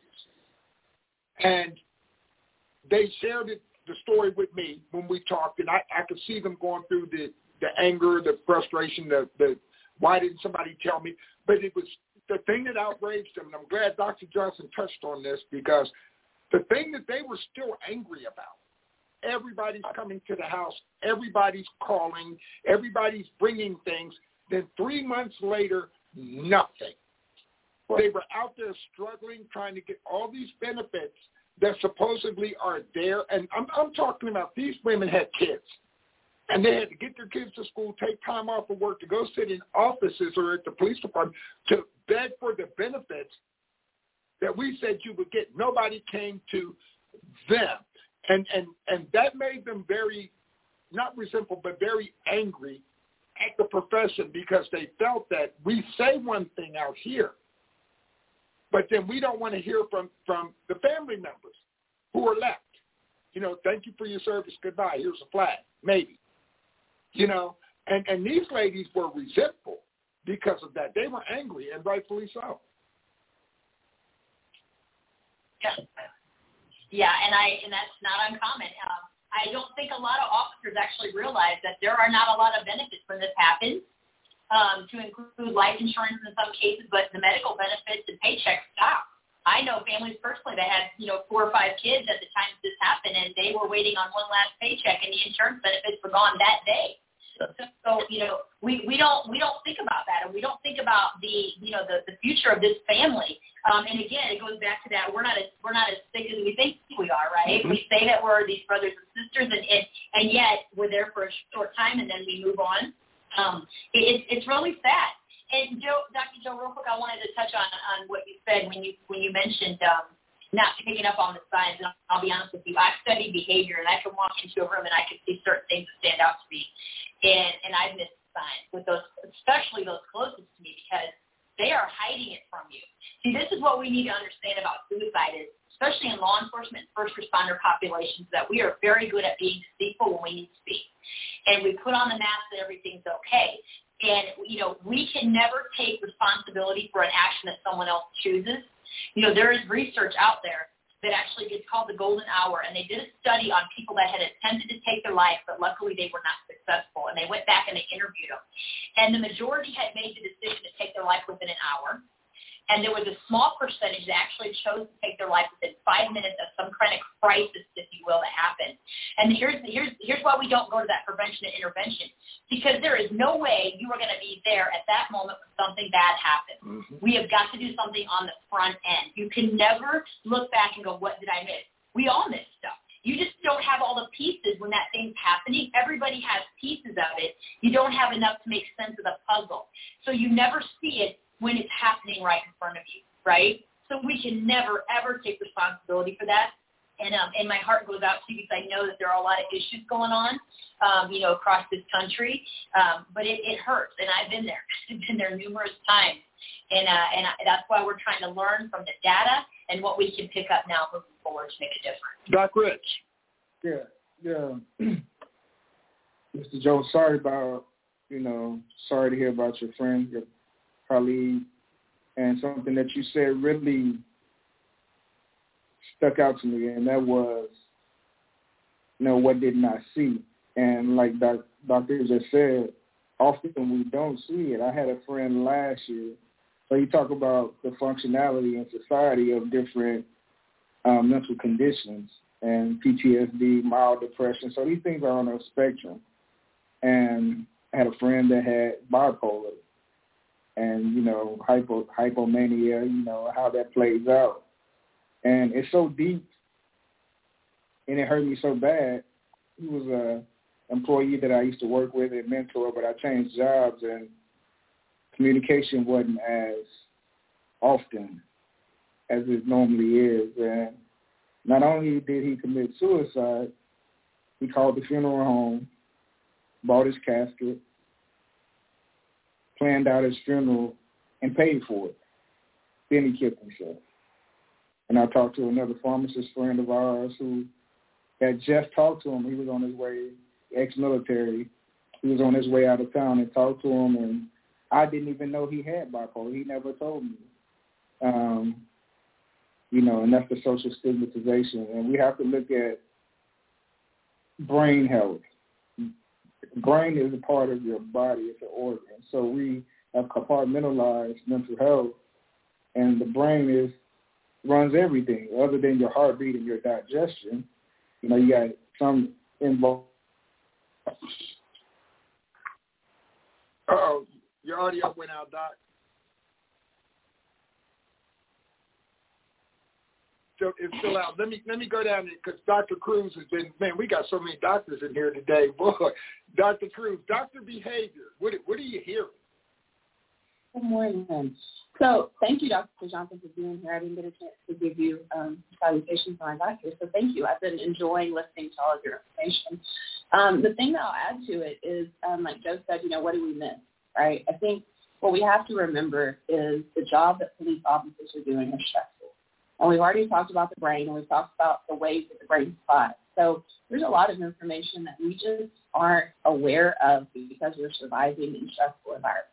And they shared it, the story with me when we talked, and I, I could see them going through the, the anger, the frustration, the, the why didn't somebody tell me? But it was the thing that outraged them, and I'm glad Doctor Johnson touched on this, because the thing that they were still angry about, everybody's coming to the house, everybody's calling, everybody's bringing things, then three months later, nothing. They were out there struggling, trying to get all these benefits that supposedly are there. And I'm, I'm talking about these women had kids, and they had to get their kids to school, take time off of work to go sit in offices or at the police department to beg for the benefits that we said you would get. Nobody came to them. And, and, and that made them very, not resentful, but very angry at the profession, because they felt that we say one thing out here, but then we don't want to hear from, from the family members who are left. You know, thank you for your service. Goodbye. Here's a flag. Maybe. You know, and, and these ladies were resentful because of that. They were angry, and rightfully so. Yeah, yeah, and I and that's not uncommon. Um, I don't think a lot of officers actually realize that there are not a lot of benefits when this happens, um, to include life insurance in some cases, but the medical benefits and paychecks stop. I know families personally that had, you know, four or five kids at the time this happened, and they were waiting on one last paycheck, and the insurance benefits were gone that day. So, so you know, we, we don't we don't think about that, and we don't think about the you know the, the future of this family. Um, and again, it goes back to that we're not as we're not as sick as we think we are, right? Mm-hmm. We say that we're these brothers and sisters, and, and and yet we're there for a short time, and then we move on. Um, it, it's really sad. And Joe, Doctor Joe, real quick, I wanted to touch on, on what you said when you when you mentioned um, not picking up on the signs. And I'll, I'll be honest with you, I study behavior, and I can walk into a room and I can see certain things that stand out to me, and and I've missed signs with those, especially those closest to me, because they are hiding it from you. See, this is what we need to understand about suicide is, especially in law enforcement and first responder populations, that we are very good at being deceitful when we need to be, and we put on the mask that everything's okay. And, you know, we can never take responsibility for an action that someone else chooses. You know, there is research out there that actually gets called the golden hour, and they did a study on people that had attempted to take their life, but luckily they were not successful, and they went back and they interviewed them. And the majority had made the decision to take their life within an hour, and there was a small percentage that actually chose to take their life within five minutes of some kind of crisis, if you will, that happened. And here's here's here's why we don't go to that prevention and intervention, because there is no way you are going to be there at that moment when something bad happens. Mm-hmm. We have got to do something on the front end. You can never look back and go, what did I miss? We all miss stuff. You just don't have all the pieces when that thing's happening. Everybody has pieces of it. You don't have enough to make sense of the puzzle. So you never see it when it's happening right in front of you, right? So we can never, ever take responsibility for that. And um, and my heart goes out to you because I know that there are a lot of issues going on, um, you know, across this country. Um, but it, it hurts, and I've been there. I've been there numerous times. And uh, and I, that's why we're trying to learn from the data and what we can pick up now moving forward to make a difference. Doc Rich. Yeah, yeah. Mister Joe, sorry about, you know, sorry to hear about your friend, your colleague, and something that you said really stuck out to me, and that was, you know, what didn't I see? And like doc, Doctor just said, often we don't see it. I had a friend last year, so you talk about the functionality in society of different um, mental conditions and P T S D, mild depression. So these things are on a spectrum. And I had a friend that had bipolar and, you know, hypo, hypomania, you know, how that plays out. And it's so deep, and it hurt me so bad. He was a employee that I used to work with and mentor, but I changed jobs, and communication wasn't as often as it normally is. And not only did he commit suicide, he called the funeral home, bought his casket, planned out his funeral, and paid for it. Then he killed himself. And I talked to another pharmacist friend of ours who had just talked to him. He was on his way, ex-military. He was on his way out of town and talked to him, and I didn't even know he had bipolar. He never told me. Um, you know, and that's the social stigmatization. And we have to look at brain health. Brain is a part of your body. It's an organ. So we have compartmentalized mental health, and the brain is runs everything other than your heartbeat and your digestion. You know, you got some involved. Uh-oh, your audio went out, Doc. So it's still out. Let me let me go down there because Doctor Cruz has been, man, we got so many doctors in here today. Boy, Doctor Cruz, Doctor Behavior, what, what are you hearing? Good morning. So thank you, Doctor Johnson, for being here. I didn't get a chance to give you um, salutations when I got here, so thank you. I've been enjoying listening to all of your information. Um, the thing that I'll add to it is, um, like Joe said, you know, what do we miss, right? I think what we have to remember is the job that police officers are doing is stressful. And we've already talked about the brain, and we've talked about the ways that the brain spots. So there's a lot of information that we just aren't aware of because we're surviving in stressful environments.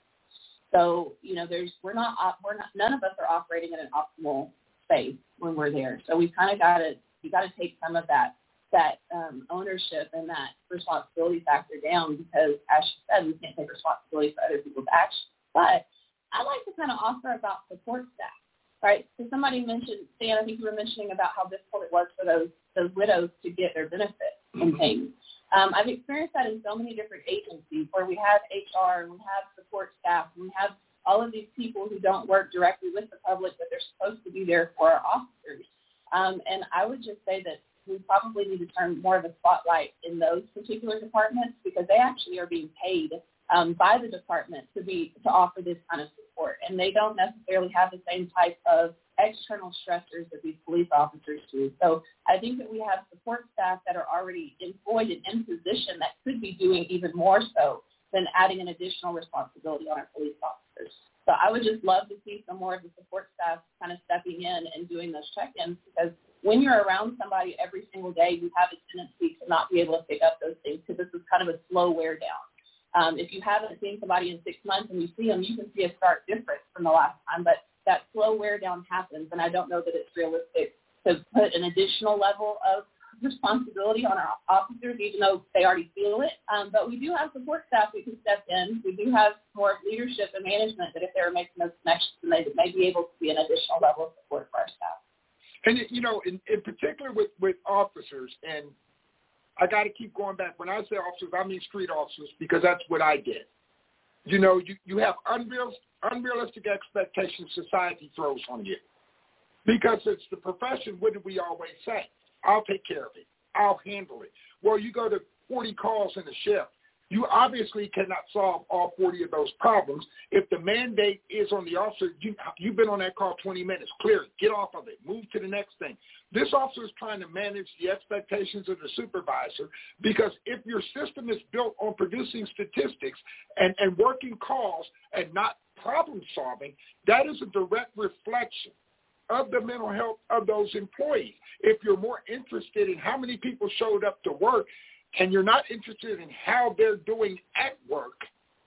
So, you know, there's we're not we're not none of us are operating in an optimal space when we're there. So we kind of got to you got to take some of that that um, ownership and that responsibility factor down because, as she said, we can't take responsibility for other people's actions. But I like to kind of offer about support staff, right? So somebody mentioned, Dan, I think you were mentioning about how difficult it was for those those widows to get their benefits and things. Um, I've experienced that in so many different agencies where we have H R and we have support staff and we have all of these people who don't work directly with the public, but they're supposed to be there for our officers. Um, and I would just say that we probably need to turn more of a spotlight in those particular departments because they actually are being paid um, by the department to be to offer this kind of support. And they don't necessarily have the same type of external stressors that these police officers do. So I think that we have support staff that are already employed and in position that could be doing even more so than adding an additional responsibility on our police officers. So I would just love to see some more of the support staff kind of stepping in and doing those check-ins because when you're around somebody every single day, you have a tendency to not be able to pick up those things because this is kind of a slow wear down. Um, if you haven't seen somebody in six months and you see them, you can see a stark difference from the last time, but that slow wear down happens, and I don't know that it's realistic to put an additional level of responsibility on our officers, even though they already feel it. Um, but we do have support staff who can step in. We do have more leadership and management that if they were making those connections, then they may be able to be an additional level of support for our staff. And, you know, in, in particular with, with officers, and I got to keep going back. When I say officers, I mean street officers because that's what I did. You know, you, you have unreal, unrealistic expectations society throws on you because it's the profession. What do we always say? I'll take care of it. I'll handle it. Well, you go to forty calls in a shift. You obviously cannot solve all forty of those problems. If the mandate is on the officer, you, you've been on that call twenty minutes. Clear it. Get off of it. Move to the next thing. This officer is trying to manage the expectations of the supervisor because if your system is built on producing statistics and, and working calls and not problem solving, that is a direct reflection of the mental health of those employees. If you're more interested in how many people showed up to work and you're not interested in how they're doing at work,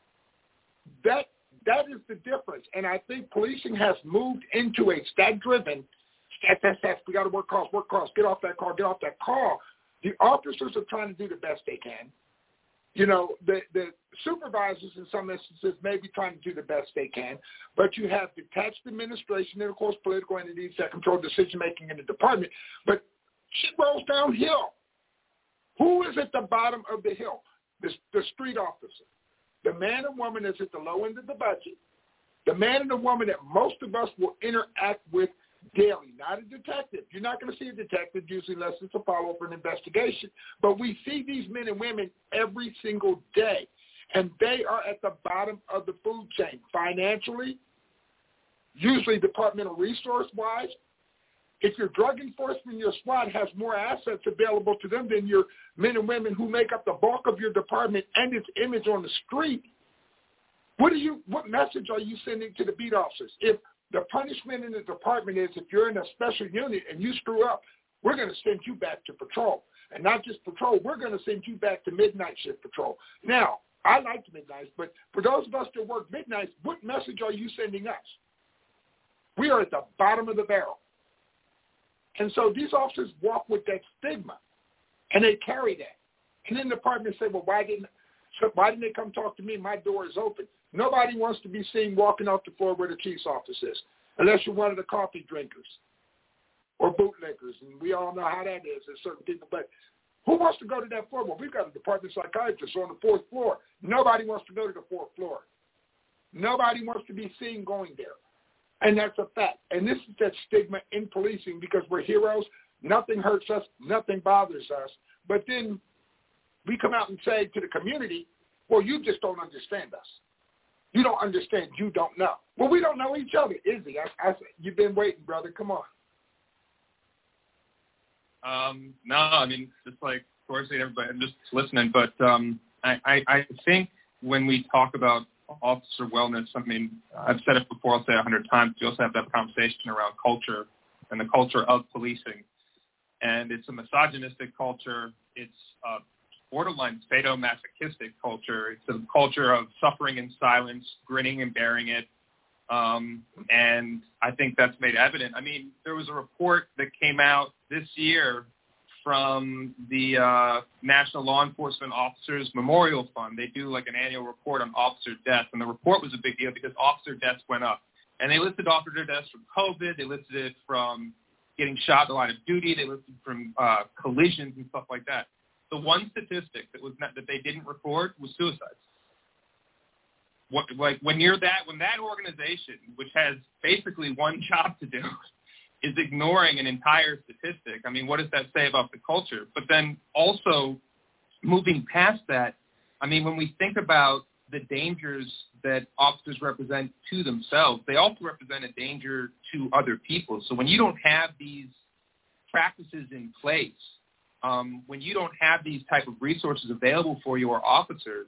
that that is the difference. And I think policing has moved into a stat-driven, stat, stat, stat, we got to work calls, work calls, get off that call, get off that call. The officers are trying to do the best they can. You know, the, the supervisors in some instances may be trying to do the best they can, but you have detached administration and, of course, political entities that control decision-making in the department. But shit rolls downhill. Who is at the bottom of the hill? The, the street officer. The man and woman that's at the low end of the budget. The man and the woman that most of us will interact with daily, not a detective. You're not going to see a detective usually unless it's a follow-up or an investigation. But we see these men and women every single day, and they are at the bottom of the food chain financially, usually departmental resource-wise. If your drug enforcement, your SWAT has more assets available to them than your men and women who make up the bulk of your department and its image on the street, what do you? What message are you sending to the beat officers? If the punishment in the department is if you're in a special unit and you screw up, we're going to send you back to patrol. And not just patrol, we're going to send you back to midnight shift patrol. Now, I like midnights, but for those of us that work midnights, what message are you sending us? We are at the bottom of the barrel. And so these officers walk with that stigma, and they carry that. And then the department say, well, why didn't, so why didn't they come talk to me? My door is open. Nobody wants to be seen walking off the floor where the chief's office is, unless you're one of the coffee drinkers or bootlickers, and we all know how that is. There's certain people, but who wants to go to that floor? Well, we've got a department psychiatrist on the fourth floor. Nobody wants to go to the fourth floor. Nobody wants to be seen going there, and that's a fact. And this is that stigma in policing because we're heroes. Nothing hurts us. Nothing bothers us. But then we come out and say to the community, well, you just don't understand us. You don't understand. You don't know. Well, we don't know each other, Izzy. I, I, you've been waiting, brother. Come on. Um, no, I mean, just like, of course, everybody, I'm just listening. But um, I, I, I think when we talk about officer wellness, I mean, I've said it before, I'll say it a hundred times. We also have to have a conversation around culture and the culture of policing. and it's a misogynistic culture. It's a borderline sadomasochistic culture. It's a culture of suffering in silence, grinning and bearing it. Um, and I think that's made evident. I mean, there was a report that came out this year from the uh, National Law Enforcement Officers Memorial Fund. They do like an annual report on officer deaths, and the report was a big deal because officer deaths went up. And they listed officer deaths from COVID. They listed it from getting shot in the line of duty. They listed from uh, collisions and stuff like that. The one statistic that was not, that they didn't record was suicides. What, like when you're that, when that organization, which has basically one job to do, is ignoring an entire statistic, I mean, what does that say about the culture? But then also moving past that, I mean, when we think about the dangers that officers represent to themselves, they also represent a danger to other people. So when you don't have these practices in place, um, when you don't have these type of resources available for your officers,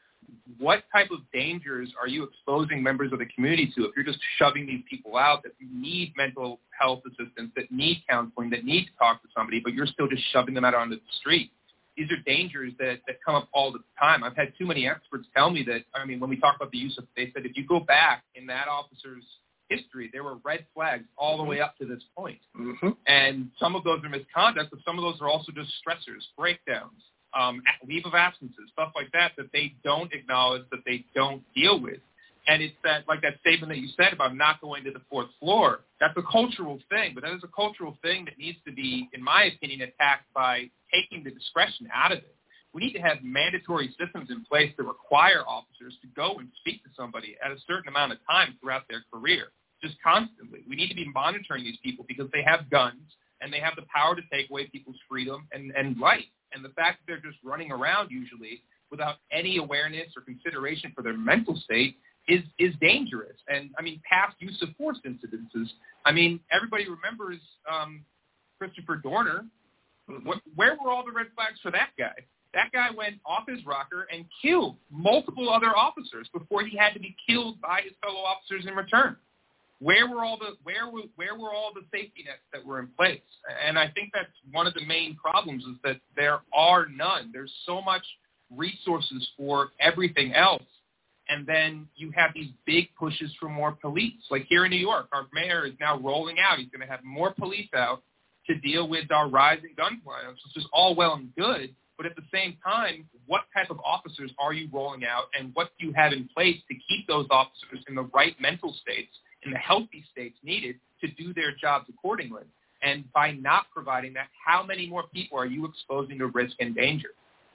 what type of dangers are you exposing members of the community to if you're just shoving these people out that need mental health assistance, that need counseling, that need to talk to somebody, but you're still just shoving them out onto the street? These are dangers that, that come up all the time. I've had too many experts tell me that, I mean, when we talk about the use of, they said if you go back in that officer's history, there were red flags all the way up to this point. Mm-hmm. And some of those are misconduct, but some of those are also just stressors, breakdowns, um, leave of absences, stuff like that, that they don't acknowledge, that they don't deal with. And it's that, like that statement that you said about not going to the fourth floor, that's a cultural thing, but that is a cultural thing that needs to be, in my opinion, attacked by taking the discretion out of it. We need to have mandatory systems in place that require officers to go and speak to somebody at a certain amount of time throughout their career, just constantly. We need to be monitoring these people because they have guns and they have the power to take away people's freedom and, and life. And the fact that they're just running around usually without any awareness or consideration for their mental state is is dangerous. And, I mean, past use of force incidences. I mean, everybody remembers um, Christopher Dorner. What, where were all the red flags for that guy? That guy went off his rocker and killed multiple other officers before he had to be killed by his fellow officers in return. Where were all the where were where were all the safety nets that were in place? And I think that's one of the main problems is that there are none. There's so much resources for everything else. And then you have these big pushes for more police. Like here in New York, our mayor is now rolling out. He's going to have more police out to deal with our rising gun violence. It's just all well and good. But at the same time, what type of officers are you rolling out, and what do you have in place to keep those officers in the right mental states, in the healthy states needed to do their jobs accordingly? And by not providing that, how many more people are you exposing to risk and danger?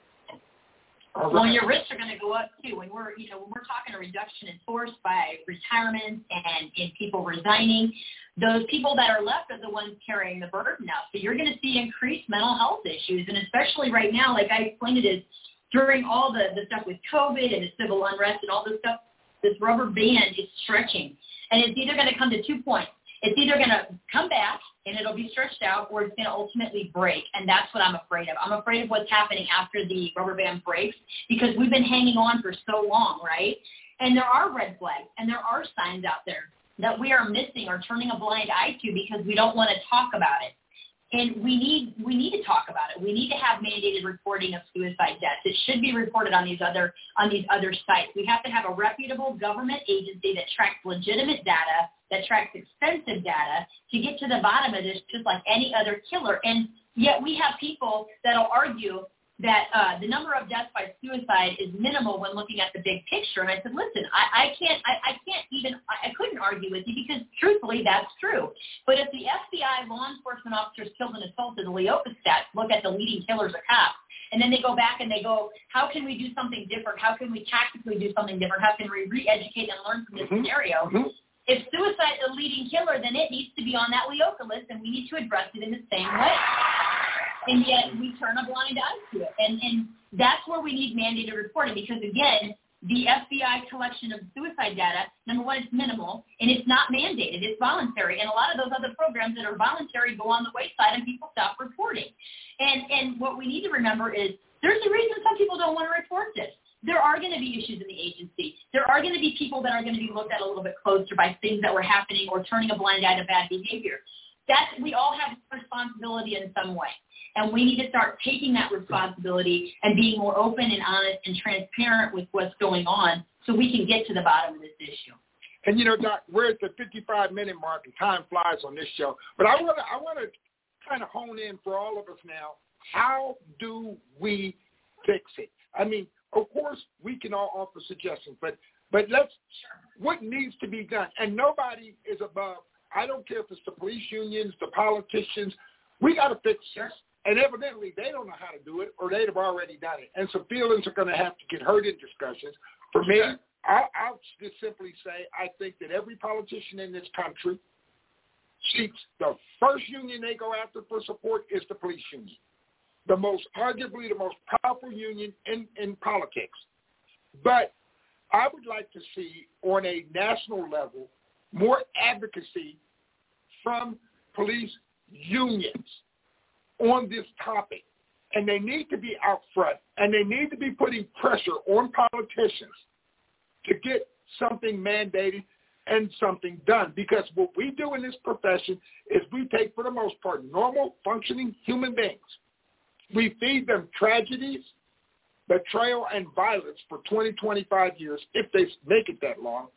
Well, your risks are going to go up too. When we're, you know, when we're talking a reduction in force by retirement and in people resigning, those people that are left are the ones carrying the burden now. So you're going to see increased mental health issues, and especially right now, like I explained it, is during all the, the stuff with COVID and the civil unrest and all this stuff, this rubber band is stretching, and it's either going to come to two points. It's either going to come back and it'll be stretched out, or it's going to ultimately break, and that's what I'm afraid of. I'm afraid of what's happening after the rubber band breaks because we've been hanging on for so long, right? And there are red flags and there are signs out there that we are missing or turning a blind eye to because we don't want to talk about it. And we need we need to talk about it. We need to have mandated reporting of suicide deaths. It should be reported on these other on these other sites. We have to have a reputable government agency that tracks legitimate data, that tracks expensive data to get to the bottom of this, just like any other killer. And yet we have people that'll argue that uh, the number of deaths by suicide is minimal when looking at the big picture. And I said, listen, I, I can't, I, I can't even, I, I couldn't argue with you because truthfully that's true. But if the F B I law enforcement officers killed and assaulted the Leoka stats, look at the leading killers of cops, and then they go back and they go, how can we do something different? How can we tactically do something different? How can we re-educate and learn from this mm-hmm. scenario? Mm-hmm. If suicide is the leading killer, then it needs to be on that Leoka list, and we need to address it in the same way. And yet we turn a blind eye to it. And, and that's where we need mandated reporting because, again, the F B I collection of suicide data, number one, it's minimal, and it's not mandated. It's voluntary. And a lot of those other programs that are voluntary go on the wayside and people stop reporting. And, and what we need to remember is there's a reason some people don't want to report this. There are going to be issues in the agency. There are going to be people that are going to be looked at a little bit closer by things that were happening or turning a blind eye to bad behavior. That we all have responsibility responsibility in some way. And we need to start taking that responsibility and being more open and honest and transparent with what's going on so we can get to the bottom of this issue. And, you know, Doc, we're at the fifty-five minute mark, and time flies on this show. But I want to I want to kind of hone in for all of us now. How do we fix it? I mean, of course, we can all offer suggestions, but but let's what needs to be done. And nobody is above. I don't care if it's the police unions, the politicians. We got to fix this. And evidently, they don't know how to do it, or they'd have already done it. And some feelings are going to have to get hurt in discussions. For me, I'll, I'll just simply say I think that every politician in this country seeks the first union they go after for support is the police union, the most, arguably the most powerful union in, in politics. But I would like to see on a national level more advocacy from police unions on this topic. And they need to be out front, and they need to be putting pressure on politicians to get something mandated and something done. Because what we do in this profession is we take, for the most part, normal, functioning human beings. We feed them tragedies, betrayal, and violence for twenty, twenty-five years, if they make it that long.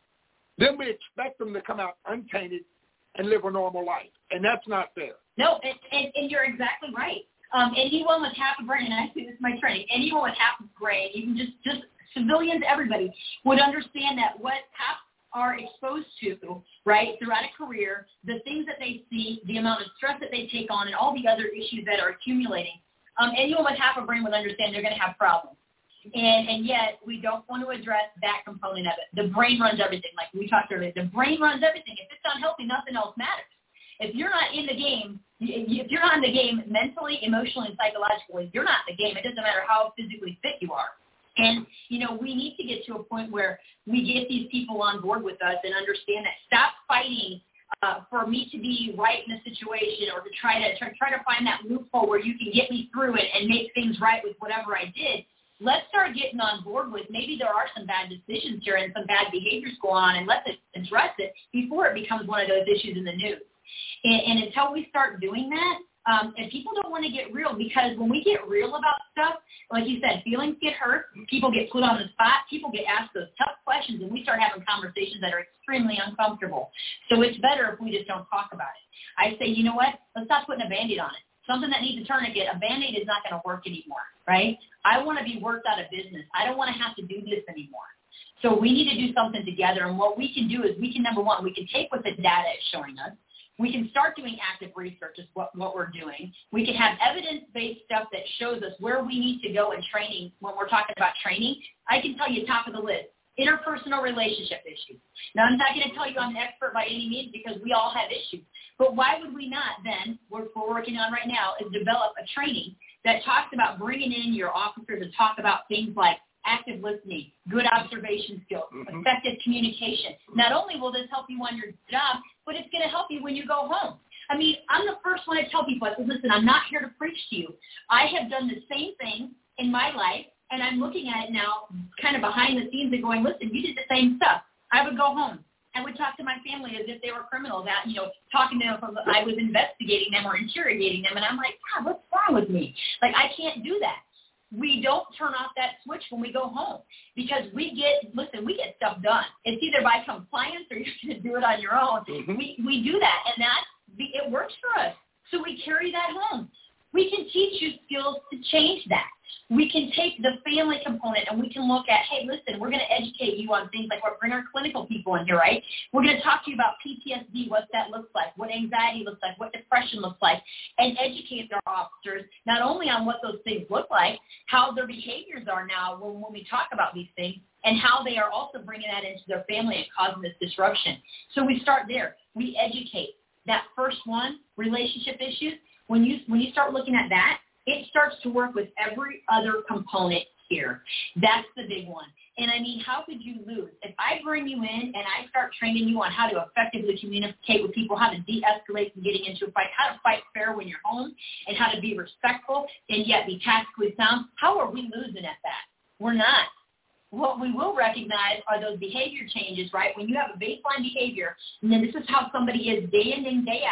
Then we expect them to come out untainted and live a normal life. And that's not fair. No, and, and, and you're exactly right. Um, anyone with half a brain, and I see this in my training, anyone with half a brain, even just, just civilians, everybody, would understand that what half are exposed to, right, throughout a career, the things that they see, the amount of stress that they take on, and all the other issues that are accumulating, um, anyone with half a brain would understand they're going to have problems. And, and yet we don't want to address that component of it. The brain runs everything, like we talked earlier. The brain runs everything. If it's unhealthy, nothing else matters. If you're not in the game, if you're not in the game mentally, emotionally, and psychologically, you're not in the game. It doesn't matter how physically fit you are. And, you know, we need to get to a point where we get these people on board with us and understand that stop fighting uh, for me to be right in a situation or to try to try, try to find that loophole where you can get me through it and make things right with whatever I did. Let's start getting on board with maybe there are some bad decisions here and some bad behaviors going on, and let's address it before it becomes one of those issues in the news. And, and until we start doing that, um, and people don't want to get real, because when we get real about stuff, like you said, feelings get hurt, people get put on the spot, people get asked those tough questions, and we start having conversations that are extremely uncomfortable. So it's better if we just don't talk about it. I say, you know what, let's stop putting a Band-Aid on it. Something that needs a tourniquet, a Band-Aid is not going to work anymore, right? I want to be worked out of business. I don't want to have to do this anymore. So we need to do something together, and what we can do is we can, number one, we can take what the data is showing us. We can start doing active research is what, what we're doing. We can have evidence-based stuff that shows us where we need to go in training. When we're talking about training, I can tell you top of the list, interpersonal relationship issues. Now, I'm not going to tell you I'm an expert by any means because we all have issues. But why would we not then, what we're working on right now, is develop a training that talks about bringing in your officers to talk about things like active listening, good observation skills, mm-hmm. effective communication. Not only will this help you on your job, but it's going to help you when you go home. I mean, I'm the first one to tell people, I said, listen, I'm not here to preach to you. I have done the same thing in my life, and I'm looking at it now kind of behind the scenes and going, listen, you did the same stuff. I would go home. I would talk to my family as if they were criminals, out, you know, talking to them. I was investigating them or interrogating them, and I'm like, God, what's wrong with me? Like, I can't do that. We don't turn off that switch when we go home because we get, listen, we get stuff done. It's either by compliance or you're going to do it on your own. Mm-hmm. We we do that, and that it works for us. So we carry that home. We can teach you skills to change that. We can take the family component and we can look at, hey, listen, we're going to educate you on things like what bring our clinical people in here, right? We're going to talk to you about P T S D, what that looks like, what anxiety looks like, what depression looks like, and educate our officers not only on what those things look like, how their behaviors are now when, when we talk about these things, and how they are also bringing that into their family and causing this disruption. So we start there. We educate. That first one, relationship issues, when you when you start looking at that, it starts to work with every other component here. That's the big one. And I mean, how could you lose? If I bring you in and I start training you on how to effectively communicate with people, how to de-escalate from getting into a fight, how to fight fair when you're home, and how to be respectful and yet be tactically sound, how are we losing at that? We're not. What we will recognize are those behavior changes, right? When you have a baseline behavior, and then this is how somebody is day in and day out,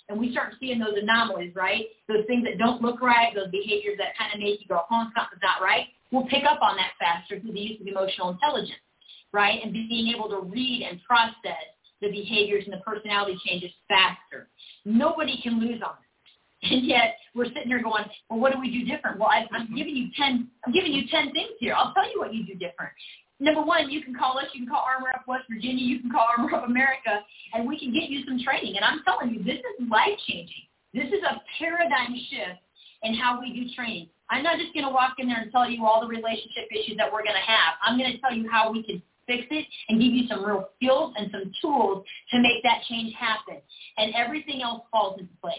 and we start seeing those anomalies, right? Those things that don't look right, those behaviors that kind of make you go, oh, something's not right, we'll pick up on that faster through the use of emotional intelligence, right? And being able to read and process the behaviors and the personality changes faster. Nobody can lose on it. And yet we're sitting there going, well, what do we do different? Well, I, I'm giving you ten. I'm giving you ten things here. I'll tell you what you do different. Number one, you can call us. You can call Armor Up West Virginia. You can call Armor Up America, and we can get you some training. And I'm telling you, this is life-changing. This is a paradigm shift in how we do training. I'm not just going to walk in there and tell you all the relationship issues that we're going to have. I'm going to tell you how we can fix it and give you some real skills and some tools to make that change happen. And everything else falls into place.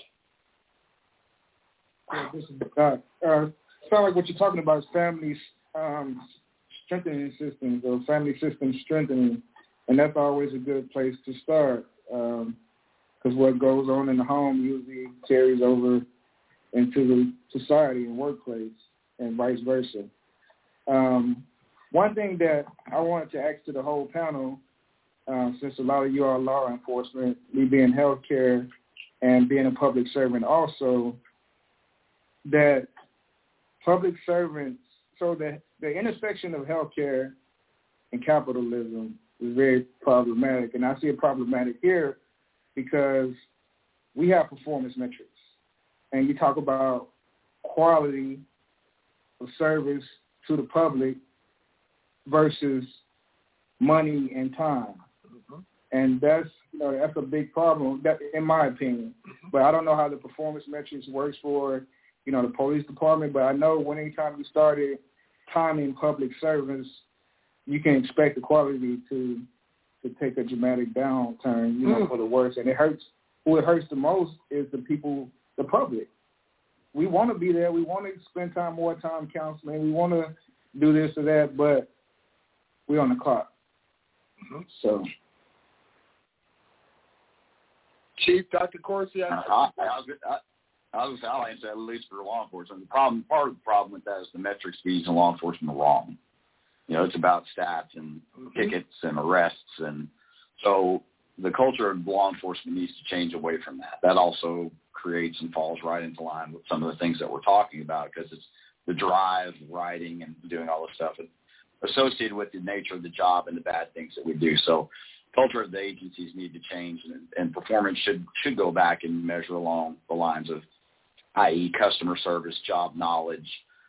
Yeah, this is uh, uh, sound like what you're talking about is families um, strengthening systems or family systems strengthening, and that's always a good place to start because um, what goes on in the home usually carries over into the society and workplace and vice versa. Um, one thing that I wanted to ask to the whole panel, uh, since a lot of you are law enforcement, me being healthcare and being a public servant also, that public servants, so the, the intersection of healthcare and capitalism is very problematic. And I see it problematic here because we have performance metrics. And you talk about quality of service to the public versus money and time. Mm-hmm. And that's, you know, that's a big problem, that, in my opinion. Mm-hmm. But I don't know how the performance metrics works for, you know, the police department, but I know when anytime you started timing public service, you can expect the quality to to take a dramatic downturn, you know, mm. for the worse. And it hurts. Who it hurts the most is the people, the public. We want to be there. We want to spend time, more time counseling. We want to do this or that, but we're on the clock. Mm-hmm. So, Chief, Doctor Corsi, I, I, I, I, I was I'll answer that, at least for law enforcement. The problem, part of the problem with that is the metrics we use in law enforcement are wrong. You know, it's about stats and mm-hmm. tickets and arrests, and so the culture of law enforcement needs to change away from that. That also creates and falls right into line with some of the things that we're talking about, because it's the drive, writing, and doing all this stuff associated with the nature of the job and the bad things that we do. So culture of the agencies need to change, and, and performance should should go back and measure along the lines of, that is customer service, job knowledge,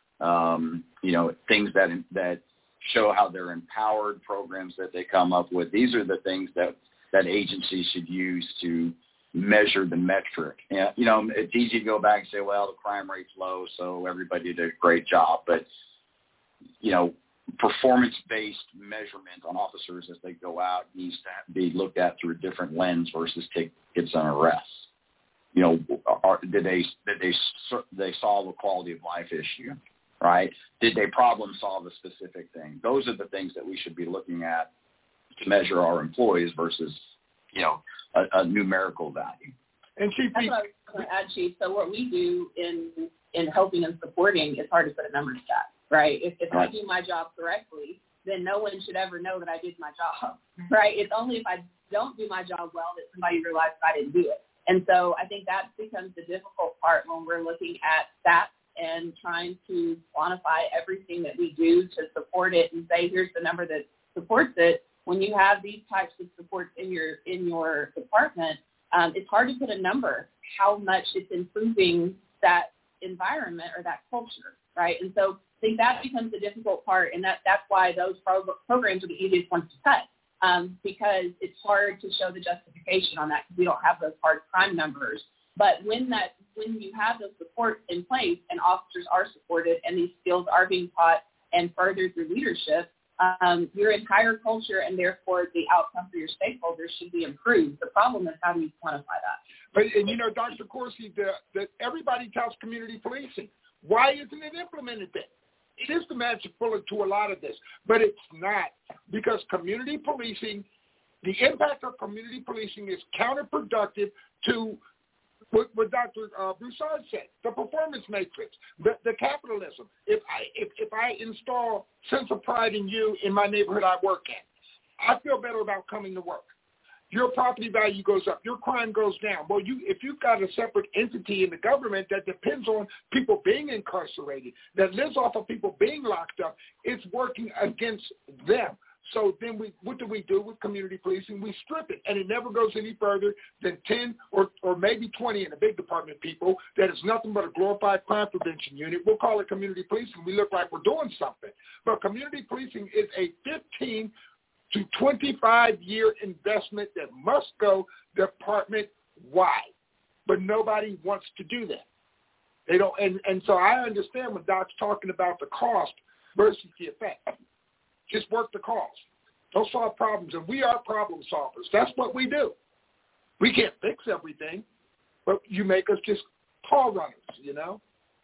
um, you know, things that that show how they're empowered, programs that they come up with. These are the things that, that agencies should use to measure the metric. And, you know, it's easy to go back and say, well, the crime rate's low, so everybody did a great job. But, you know, performance-based measurement on officers as they go out needs to be looked at through a different lens versus tickets and arrests. You know, are, did they did they they solve a quality of life issue, right? Did they problem solve a specific thing? Those are the things that we should be looking at to measure our employees versus, you know, a, a numerical value. And Chief, that's what I was going to add, Chief. So what we do in in helping and supporting, it's hard to put a number to that, right? If, if right. I do my job correctly, then no one should ever know that I did my job, right? It's only if I don't do my job well that somebody realizes I didn't do it. And so I think that becomes the difficult part when we're looking at stats and trying to quantify everything that we do to support it and say, here's the number that supports it. When you have these types of supports in your in your department, um, it's hard to put a number how much it's improving that environment or that culture, right? And so I think that becomes the difficult part, and that, that's why those pro- programs are the easiest ones to cut. Um, because it's hard to show the justification on that because we don't have those hard crime numbers. But when that when you have those supports in place and officers are supported and these skills are being taught and furthered through leadership, um, your entire culture and therefore the outcome for your stakeholders should be improved. The problem is, how do you quantify that? But, and you know, Doctor Corsi, the, the, everybody touts community policing. Why isn't it implemented then? It is the magic bullet to a lot of this, but it's not, because community policing, the impact of community policing is counterproductive to what, what Doctor Uh, Broussard said, the performance matrix, the, the capitalism. If I if, if I install sense of pride in you in my neighborhood I work in, I feel better about coming to work. your property value goes up, your crime goes down. Well, you if you've got a separate entity in the government that depends on people being incarcerated, that lives off of people being locked up, it's working against them. So then we, what do we do with community policing? We strip it, and it never goes any further than ten or, or maybe twenty in the big department people that is nothing but a glorified crime prevention unit. We'll call it community policing. We look like we're doing something. But community policing is a fifteen to twenty-five year investment that must go department-wide. But nobody wants to do that. They don't, and, and so I understand when Doc's talking about the cost versus the effect. Just work the cause. Don't solve problems. And we are problem solvers. That's what we do. We can't fix everything, but you make us just call runners, you know?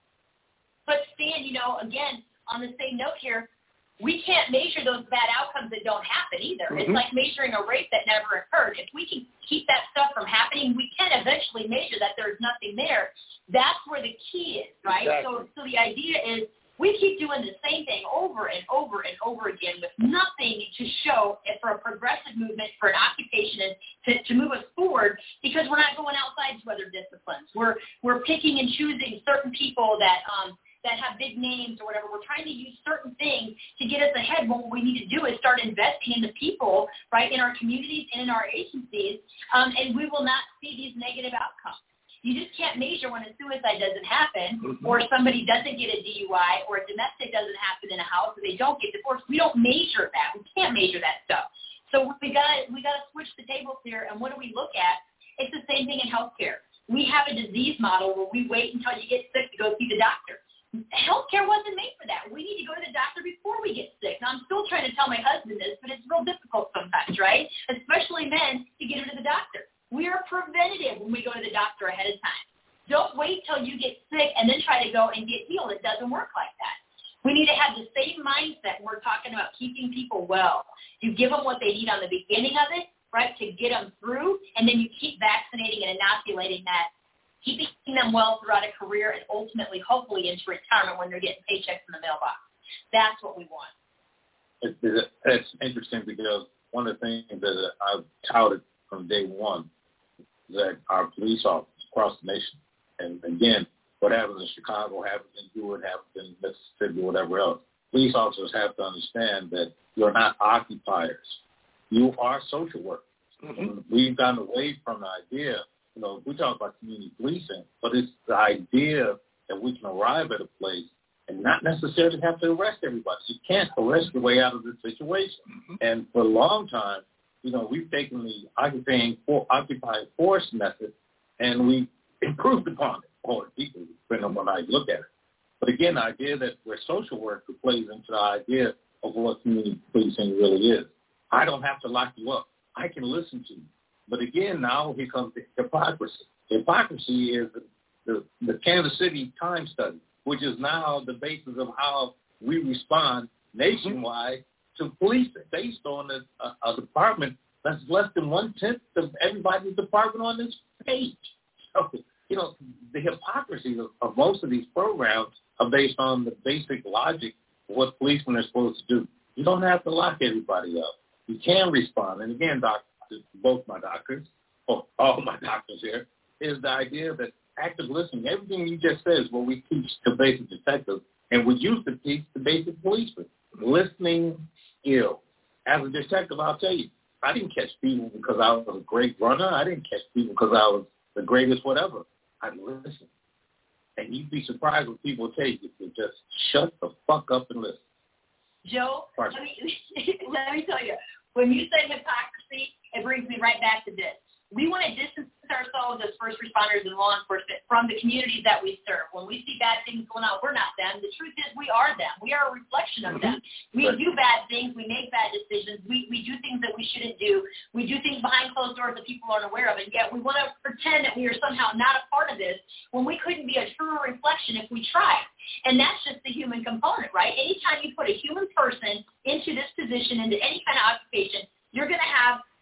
But Stan, you know, again, on the same note here, we can't measure those bad outcomes that don't happen either. Mm-hmm. It's like measuring a rape that never occurred. If we can keep that stuff from happening, we can eventually measure that there's nothing there. That's where the key is, right? Exactly. So, so the idea is, we keep doing the same thing over and over and over again with nothing to show for a progressive movement, for an occupation, and to, to move us forward because we're not going outside to other disciplines. We're we're picking and choosing certain people that um, that have big names or whatever. We're trying to use certain things to get us ahead. What we need to do is start investing in the people, right, in our communities and in our agencies, um, and we will not see these negative outcomes. You just can't measure when a suicide doesn't happen mm-hmm. or somebody doesn't get a D U I or a domestic doesn't happen in a house or they don't get divorced. We don't measure that. We can't measure that stuff. So we got we got to switch the tables here, and what do we look at? It's the same thing in healthcare. We have a disease model where we wait until you get sick to go see the doctor. Healthcare wasn't made for that. We need to go to the doctor before we get sick. Now, I'm still trying to tell my husband this, but it's real difficult sometimes, right? Especially men to get him to the doctor. We are preventative when we go to the doctor ahead of time. Don't wait till you get sick and then try to go and get healed. It doesn't work like that. We need to have the same mindset when we're talking about keeping people well. You give them what they need on the beginning of it, right, to get them through, and then you keep vaccinating and inoculating that, keeping them well throughout a career and ultimately, hopefully, into retirement when they're getting paychecks in the mailbox. That's what we want. It, it, it's interesting because one of the things that I've touted from day one that our police officers across the nation, and again, what happens in Chicago happens in Hewitt, happens in Mississippi, whatever else. Police officers have to understand that you're not occupiers. You are social workers. Mm-hmm. We've gotten away from the idea, you know, we talk about community policing, but it's the idea that we can arrive at a place and not necessarily have to arrest everybody. You can't arrest your way out of this situation. Mm-hmm. And for a long time, you know, we've taken the occupying for, occupied force method and we improved upon it, or deeply, depending on what I look at it. But again, the idea that we're social worker plays into the idea of what community policing really is. I don't have to lock you up. I can listen to you. But again, now here comes the hypocrisy. Hypocrisy is the, the, the Kansas City Time study, which is now the basis of how we respond nationwide to policing, based on a, a, a department that's less than one-tenth of everybody's department on this page. So, you know, the hypocrisy of, of most of these programs are based on the basic logic of what policemen are supposed to do. You don't have to lock everybody up. You can respond. And again, doctors, both my doctors, or all my doctors here, is the idea that active listening, everything you just said is what we teach to basic detectives, and we used to teach the basic policemen. Listening skills. As a detective, I'll tell you, I didn't catch people because I was a great runner. I didn't catch people because I was the greatest whatever. I listened. And you'd be surprised what people tell you if you just shut the fuck up and listen. Joe, let me, let me tell you, when you say hypocrisy, it brings me right back to this. We want to distance ourselves as first responders and law enforcement from the communities that we serve. When we see bad things going on, we're not them. The truth is we are them. We are a reflection of them. We do bad things. We make bad decisions. We, we do things that we shouldn't do. We do things behind closed doors that people aren't aware of. And yet we want to pretend that we are somehow not a part of this when we couldn't be a truer reflection if we tried. And that's just the human component, right? Anytime you put a human person into this position, into any kind of occupation, you're going to have certain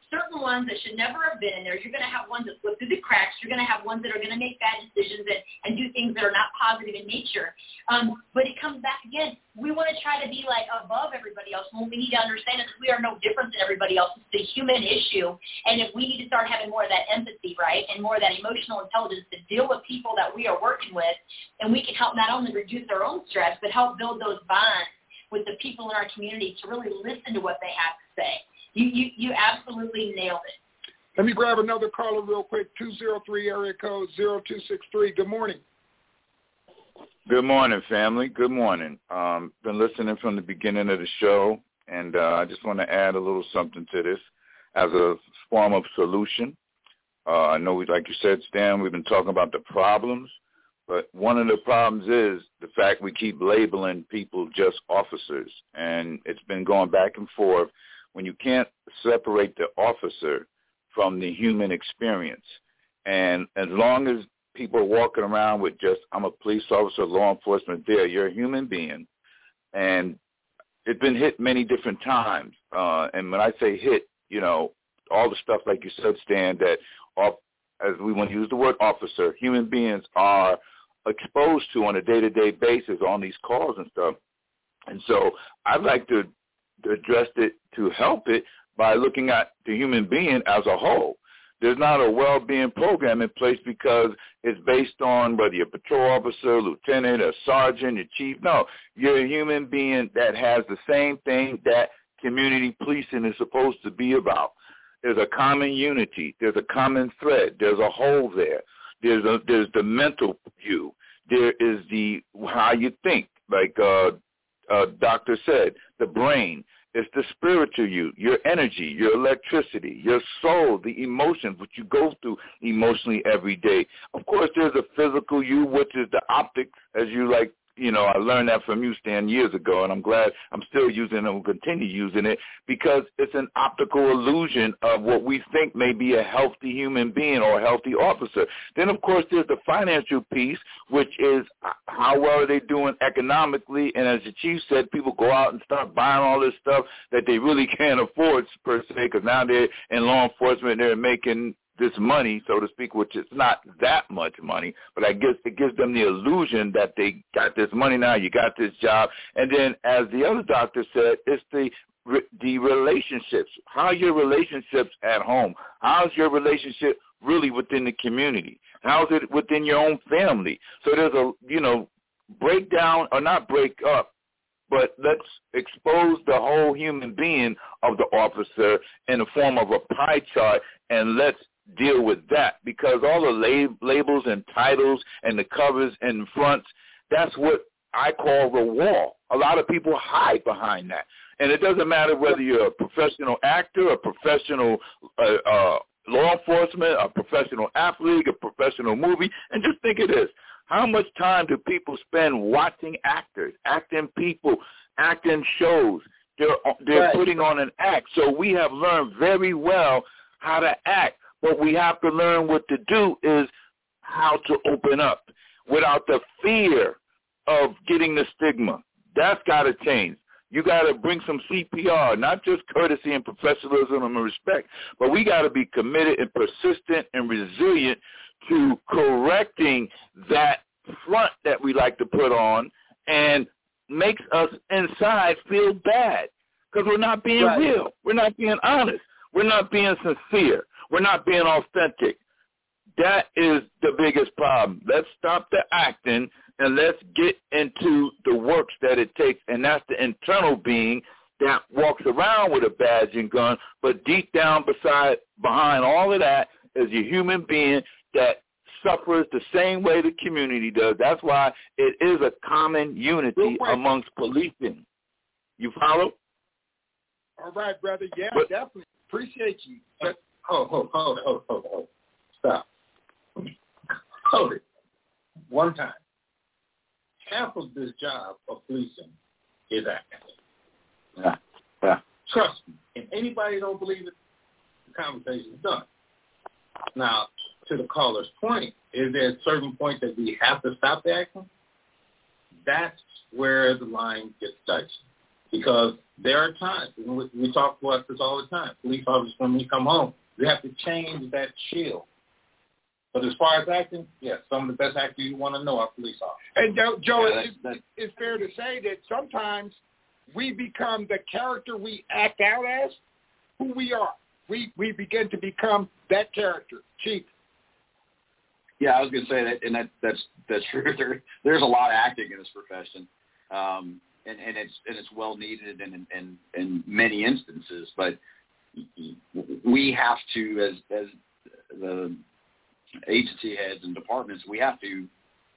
ones that should never have been in there. You're going to have ones that slip through the cracks. You're going to have ones that are going to make bad decisions and, and do things that are not positive in nature. Um, but it comes back again. We want to try to be like above everybody else. When we need to understand is we are no different than everybody else. It's a human issue. And if we need to start having more of that empathy, right, and more of that emotional intelligence to deal with people that we are working with, and we can help not only reduce our own stress, but help build those bonds with the people in our community to really listen to what they have to say. You, you you absolutely nailed it. Let me grab another caller real quick, two oh three area code zero two six three. Good morning. Good morning, family. Good morning. Um, been listening from the beginning of the show, and uh, I just want to add a little something to this as a form of solution. Uh, I know, we, like you said, Stan, we've been talking about the problems, but one of the problems is the fact we keep labeling people just officers, and it's been going back and forth. When you can't separate the officer from the human experience. And as long as people are walking around with just, I'm a police officer, law enforcement there, you're a human being. And it's been hit many different times. Uh, and when I say hit, you know, all the stuff like you said, Stan, that off, as we want to use the word officer, human beings are exposed to on a day-to-day basis on these calls and stuff. And so I'd like to address it to help it by looking at the human being as a whole. There's not a well-being program in place because it's based on whether you're a patrol officer, lieutenant, a sergeant, a chief. No, you're a human being that has the same thing that community policing is supposed to be about. There's a common unity. There's a common thread. There's a whole there. There's a, there's the mental view. There is the how you think, like uh, uh, Doctor said, the brain. It's the spiritual you, your energy, your electricity, your soul, the emotions, which you go through emotionally every day. Of course, there's a physical you, which is the optics, as you like, you know, I learned that from you, Stan, years ago, and I'm glad I'm still using it and will continue using it because it's an optical illusion of what we think may be a healthy human being or a healthy officer. Then, of course, there's the financial piece, which is how well are they doing economically, and as the chief said, people go out and start buying all this stuff that they really can't afford, per se, because now they're in law enforcement, they're making this money, so to speak, which is not that much money, but I guess it gives them the illusion that they got this money now, you got this job. And then, as the other doctor said, it's the the relationships. How are your relationships at home? How's your relationship really within the community? How's it within your own family? So there's a, you know, breakdown, or not break up, but let's expose the whole human being of the officer in the form of a pie chart, and let's deal with that, because all the lab- labels and titles and the covers and fronts, that's what I call the wall. A lot of people hide behind that. And it doesn't matter whether you're a professional actor, a professional uh, uh, law enforcement, a professional athlete, a professional movie. And just think of this. How much time do people spend watching actors, acting people, acting shows? They're, they're right. putting on an act. So we have learned very well how to act. What we have to learn what to do is how to open up without the fear of getting the stigma. That's got to change. You got to bring some C P R, not just courtesy and professionalism and respect, but we got to be committed and persistent and resilient to correcting that front that we like to put on and makes us inside feel bad because we're not being right. real. We're not being honest. We're not being sincere. We're not being authentic. That is the biggest problem. Let's stop the acting and let's get into the works that it takes, and that's the internal being that walks around with a badge and gun, but deep down beside, behind all of that is a human being that suffers the same way the community does. That's why it is a common unity amongst policing. You follow? All right, brother. Yeah, but, definitely. Appreciate you. But, hold, hold, hold, hold, hold, hold. Stop. Hold it. One time. Half of this job of policing is acting. Yeah. Yeah. Trust me. If anybody don't believe it, the conversation is done. Now, to the caller's point, is there a certain point that we have to stop the action? That's where the line gets dicey. Because there are times, and we, we talk about this all the time, police officers, when we come home, You have to change that chill. But as far as acting, yes, some of the best actors you want to know are police officers. And Joe, Joe Yeah, it's, that's, it's fair to say that sometimes we become the character we act out as, who we are. We we begin to become that character, Chief. Yeah, I was going to say that, and that, that's that's true. There, there's a lot of acting in this profession, um, and, and it's and it's well needed in, in in many instances. But we have to, as as the agency heads and departments, we have to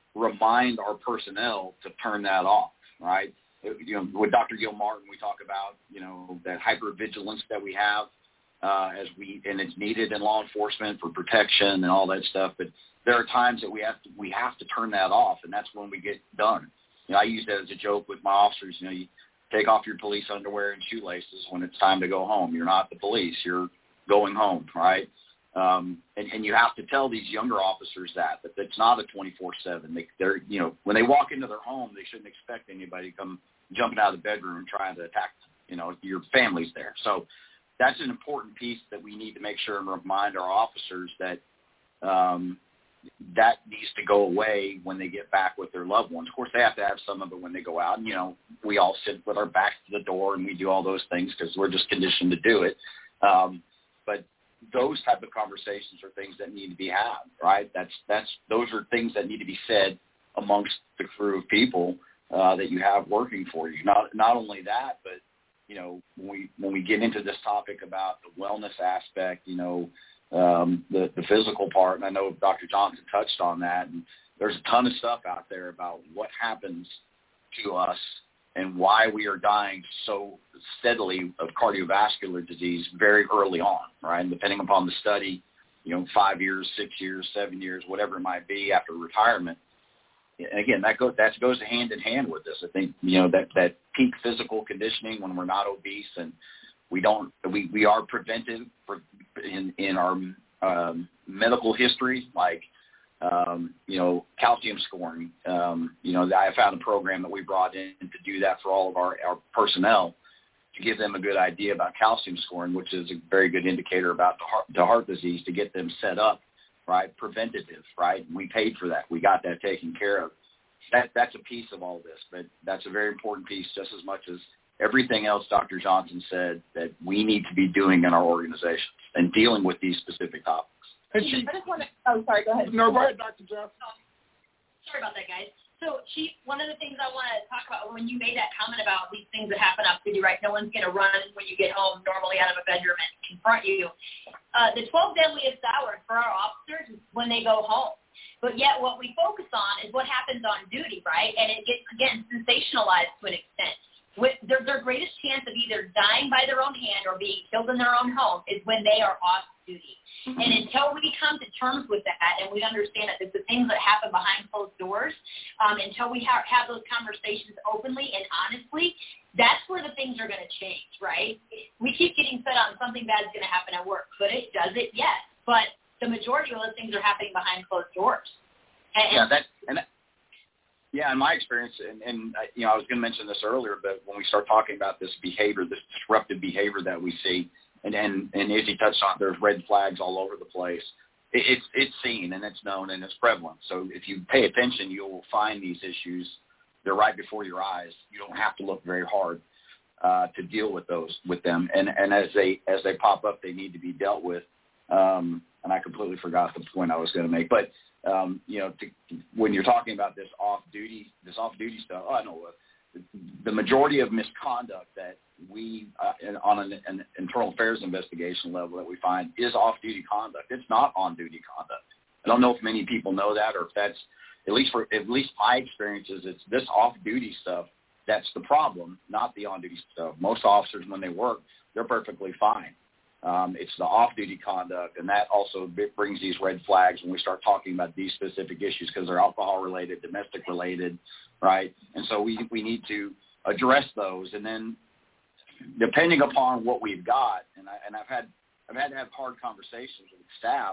remind our personnel to turn that off. Right? You know, with Doctor Gilmartin, we talk about you know that hypervigilance that we have. Uh, as we and it's needed in law enforcement for protection and all that stuff, but there are times that we have to we have to turn that off, and that's when we get done. You know, I use that as a joke with my officers. You know, you take off your police underwear and shoelaces when it's time to go home. You're not the police; you're going home, right? Um, and, and you have to tell these younger officers that that it's not a twenty-four seven. They, they're you know when they walk into their home, they shouldn't expect anybody to come jumping out of the bedroom and trying to attack them. You know, your family's there, so. That's an important piece that we need to make sure and remind our officers that um, that needs to go away when they get back with their loved ones. Of course, they have to have some of it when they go out. And, you know, we all sit with our backs to the door and we do all those things because we're just conditioned to do it. Um, but those type of conversations are things that need to be had, right? That's that's those are things that need to be said amongst the crew of people uh, that you have working for you. Not not only that, but you know, when we when we get into this topic about the wellness aspect, you know, um, the the physical part, and I know Doctor Johnson touched on that, and there's a ton of stuff out there about what happens to us and why we are dying so steadily of cardiovascular disease very early on, right? And depending upon the study, you know, five years, six years, seven years, whatever it might be after retirement. And again, that goes that goes hand in hand with this. I think you know that, that peak physical conditioning when we're not obese and we don't we, we are preventive for, in in our um, medical history, like um, you know calcium scoring. Um, you know, I found a program that we brought in to do that for all of our, our personnel to give them a good idea about calcium scoring, which is a very good indicator about the heart, the heart disease to get them set up. Right, preventative, right? We paid for that. We got that taken care of. That that's a piece of all this, but that's a very important piece, just as much as everything else Doctor Johnson said that we need to be doing in our organizations and dealing with these specific topics. I just want to. Oh, sorry. Go ahead. No, go ahead, Doctor Johnson. Sorry about that, guys. So, Chief, one of the things I want to talk about when you made that comment about these things that happen off duty, right? No one's going to run when you get home normally out of a bedroom and confront you. Uh, the twelve deadliest hours for our officers is when they go home. But yet what we focus on is what happens on duty, right? And it gets, again, sensationalized to an extent. With their, their greatest chance of either dying by their own hand or being killed in their own home is when they are off duty. Mm-hmm. And until we come to terms with that and we understand that it's the things that happen behind closed doors, um, until we have, have those conversations openly and honestly, that's where the things are going to change, right? We keep getting set on something bad is going to happen at work. Could it? Does it? Yes. But the majority of those things are happening behind closed doors. And, yeah, that and that, yeah, in my experience, and, and you know, I was going to mention this earlier, but when we start talking about this behavior, this disruptive behavior that we see, and and, and as he touched on, there's red flags all over the place. It, it's it's seen and it's known and it's prevalent. So if you pay attention, you will find these issues. They're right before your eyes. You don't have to look very hard uh, to deal with those with them. And and as they as they pop up, they need to be dealt with. Um, and I completely forgot the point I was going to make, but. Um, you know, to, when you're talking about this off-duty, this off-duty stuff, oh, I know uh, the majority of misconduct that we, uh, on an, an internal affairs investigation level that we find is off-duty conduct. It's not on-duty conduct. I don't know if many people know that, or if that's at least for at least my experiences. It's this off-duty stuff that's the problem, not the on-duty stuff. Most officers, when they work, they're perfectly fine. Um, it's the off-duty conduct, and that also brings these red flags when we start talking about these specific issues because they're alcohol-related, domestic-related, right? And so we we need to address those, and then depending upon what we've got, and I and I've had I've had to have hard conversations with staff.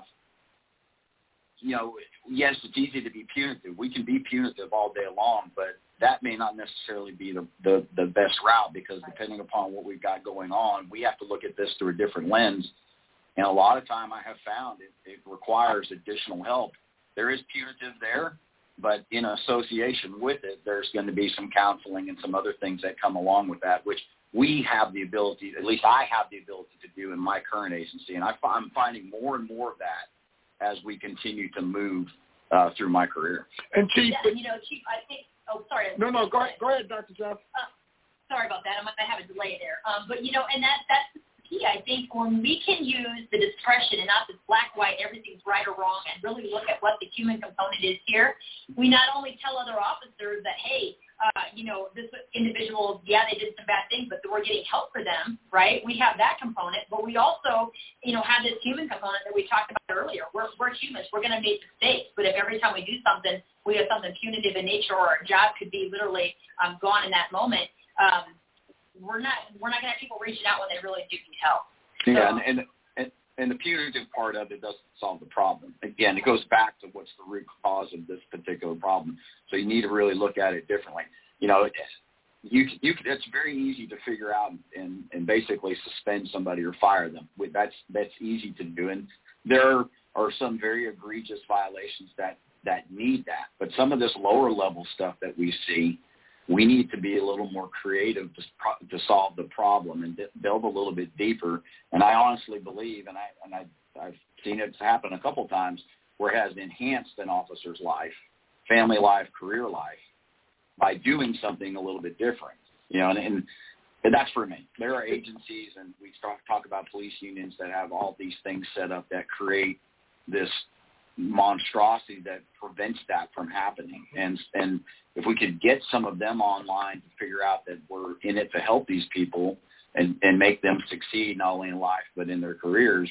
You know, yes, it's easy to be punitive. We can be punitive all day long, but that may not necessarily be the, the, the best route because depending upon what we've got going on, we have to look at this through a different lens And a lot of time I have found it, it requires additional help. There is punitive there, but in association with it, there's going to be some counseling and some other things that come along with that, which we have the ability, at least I have the ability to do in my current agency. And I, I'm finding more and more of that as we continue to move uh, through my career. And Chief, yeah, you know, Chief, I think, oh, sorry. No, no, go ahead, go ahead, Doctor Jeff. Uh, sorry about that. I'm going to have a delay there. Um, but, you know, and that that's key. I think when we can use the discretion and not this black, white, everything's right or wrong, and really look at what the human component is here, we not only tell other officers that, hey, uh, you know, this individual, yeah, they did some bad things, but we're getting help for them, right? We have that component, but we also, you know, have this human component that we talked about earlier. We're, we're humans. We're going to make mistakes, but if every time we do something, we have something punitive in nature or our job could be literally um, gone in that moment, um, we're not we're not going to have people reaching out when they really do need help. Yeah, so, and, and and the punitive part of it doesn't solve the problem. Again, it goes back to what's the root cause of this particular problem. So you need to really look at it differently. You know, you you it's very easy to figure out and, and basically suspend somebody or fire them. That's that's easy to do, and there are some very egregious violations that that need that. But some of this lower level stuff that we see, we need to be a little more creative to, to solve the problem and delve a little bit deeper. And I honestly believe, and I and I I've seen it happen a couple times, where it has enhanced an officer's life, family life, career life, by doing something a little bit different. You know, and, and, and that's for me. There are agencies, and we start talk about police unions that have all these things set up that create this monstrosity that prevents that from happening. And and if we could get some of them online to figure out that we're in it to help these people and, and make them succeed not only in life but in their careers,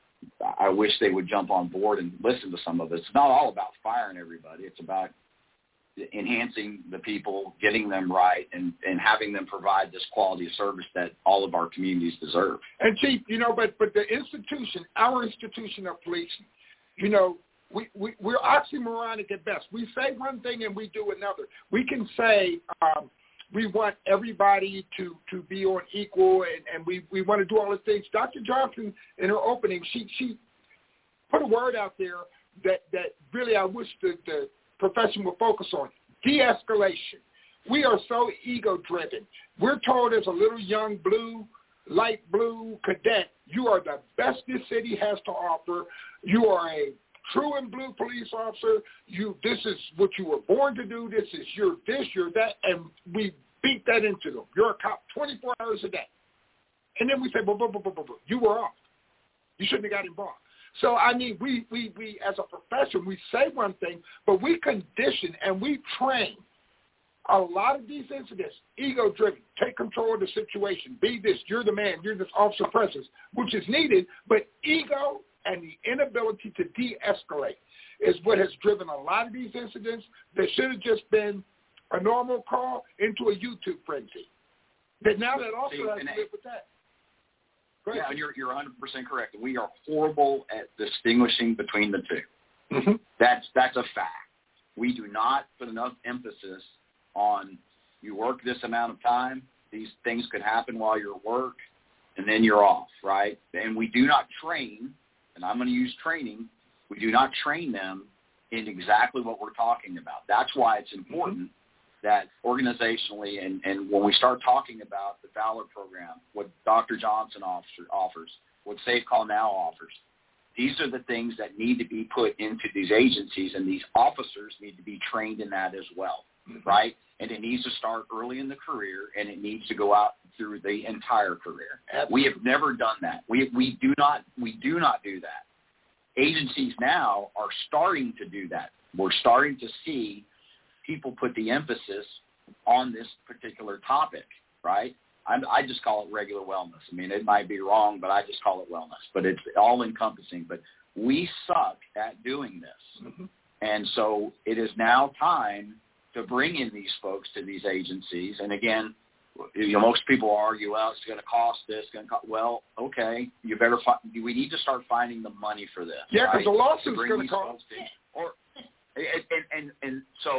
I wish they would jump on board and listen to some of it. It's not all about firing everybody. It's about enhancing the people, getting them right, and, and having them provide this quality of service that all of our communities deserve. And Chief, you know, but, but the institution, our institution of policing, you know, We, we, we're oxymoronic at best. We say one thing and we do another. We can say um, we want everybody to, to be on equal and, and we, we want to do all the things. Doctor Johnson, in her opening, she, she put a word out there that, that really I wish the, the profession would focus on, de-escalation. We are so ego-driven. We're told as a little young blue, light blue cadet, you are the best this city has to offer. You are a true and blue police officer. You, this is what you were born to do. This is your this, your that, and we beat that into them. You're a cop twenty-four hours a day, and then we say, "Blah blah blah blah blah." You were off. You shouldn't have got involved. So I mean, we we we as a profession, we say one thing, but we condition and we train a lot of these incidents, ego-driven, take control of the situation, be this, you're the man, you're this officer presence, which is needed, but ego and the inability to de-escalate is what has driven a lot of these incidents that should have just been a normal call into a YouTube frenzy. But now that also See, has to live with that. Go ahead. Yeah, and you're, you're one hundred percent correct. We are horrible at distinguishing between the two. Mm-hmm. That's, that's a fact. We do not put enough emphasis on you work this amount of time, these things could happen while you're at work, and then you're off, right? And we do not train, and I'm going to use training, we do not train them in exactly what we're talking about. That's why it's important mm-hmm. that organizationally, and, and when we start talking about the Valor program, what Doctor Johnson offer, offers, what Safe Call Now offers, these are the things that need to be put into these agencies, and these officers need to be trained in that as well, mm-hmm. right? And it needs to start early in the career, and it needs to go out through the entire career. Absolutely. We have never done that. We we do not we do not do that. Agencies now are starting to do that. We're starting to see people put the emphasis on this particular topic, right? I'm, I just call it regular wellness. I mean, it might be wrong, but I just call it wellness. But it's all-encompassing. But we suck at doing this. Mm-hmm. And so it is now time to bring in these folks to these agencies. And, again, you know, most people argue, well, it's going to cost this. Going to cost. Well, okay, you better find, we need to start finding the money for this. Yeah, because right? the lawsuit's to going to cost. Or, and, and, and, and so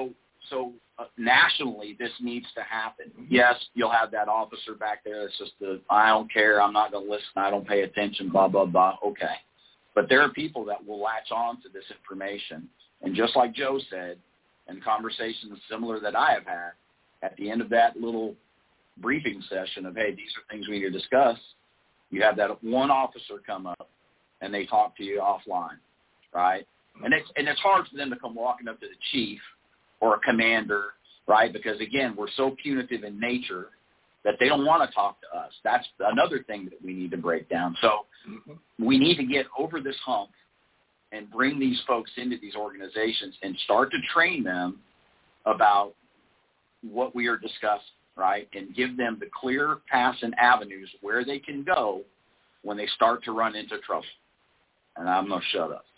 so uh, nationally, this needs to happen. Yes, you'll have that officer back there that's just the, I don't care, I'm not going to listen, I don't pay attention, blah, blah, blah. Okay. But there are people that will latch on to this information. And just like Joe said, and conversations similar that I have had, at the end of that little briefing session of, hey, these are things we need to discuss, you have that one officer come up and they talk to you offline, right? And it's, and it's hard for them to come walking up to the chief or a commander, right? Because, again, we're so punitive in nature that they don't want to talk to us. That's another thing that we need to break down. So mm-hmm. we need to get over this hump and bring these folks into these organizations and start to train them about what we are discussing, right? And give them the clear paths and avenues where they can go when they start to run into trouble. And I'm going to shut up.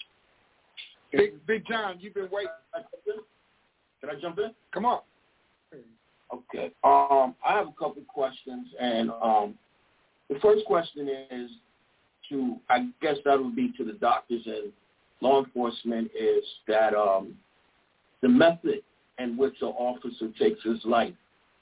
Big, Big John, you've been waiting. Can I jump in? Come on. Okay. Um, I have a couple of questions, and um, the first question is to, I guess that would be to the doctors and law enforcement, is that um, the method in which an officer takes his life,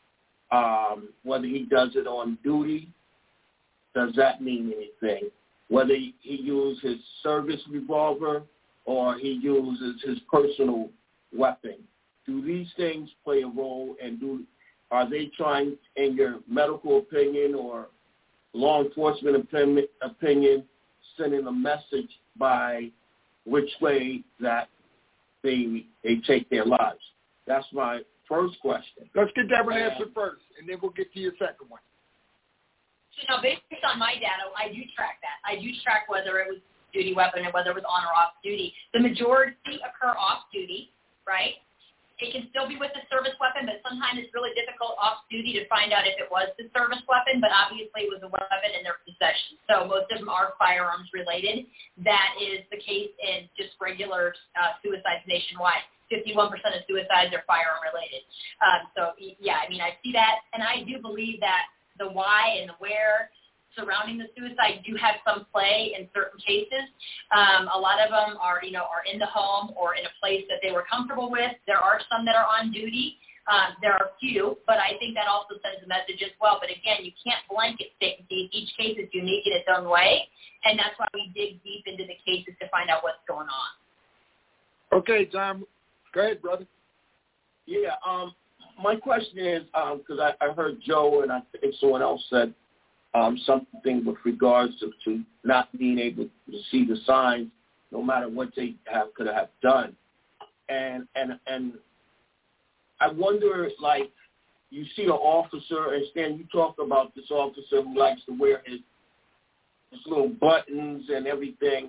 um, whether he does it on duty, does that mean anything? Whether he, he uses his service revolver or he uses his personal weapon, do these things play a role, and do are they trying, in your medical opinion or law enforcement opinion, opinion sending a message by which way that they they take their lives? That's my first question. Let's get that one answered first, and then we'll get to your second one. So now, based on my data, I do track that. I do track whether it was duty weapon and whether it was on or off duty. The majority occur off duty, right? It can still be with the service weapon, but sometimes it's really difficult off duty to find out if it was the service weapon, but obviously it was a weapon in their possession. So most of them are firearms related. That is the case in just regular uh, suicides nationwide. fifty-one percent of suicides are firearm related. Um, so, yeah, I mean, I see that, and I do believe that the why and the where surrounding the suicide do have some play in certain cases. Um, a lot of them are, you know, are in the home or in a place that they were comfortable with. There are some that are on duty. Um, there are few, but I think that also sends a message as well. But again, you can't blanket statement. Each case is unique in its own way, and that's why we dig deep into the cases to find out what's going on. Okay, John, go ahead, brother. Yeah, um, my question is, because um, I, I heard Joe and I think someone else said, Um, something with regards to, to not being able to see the signs, no matter what they have could have done, and and and I wonder, like, you see an officer, and Stan, you talk about this officer who likes to wear his, his little buttons and everything.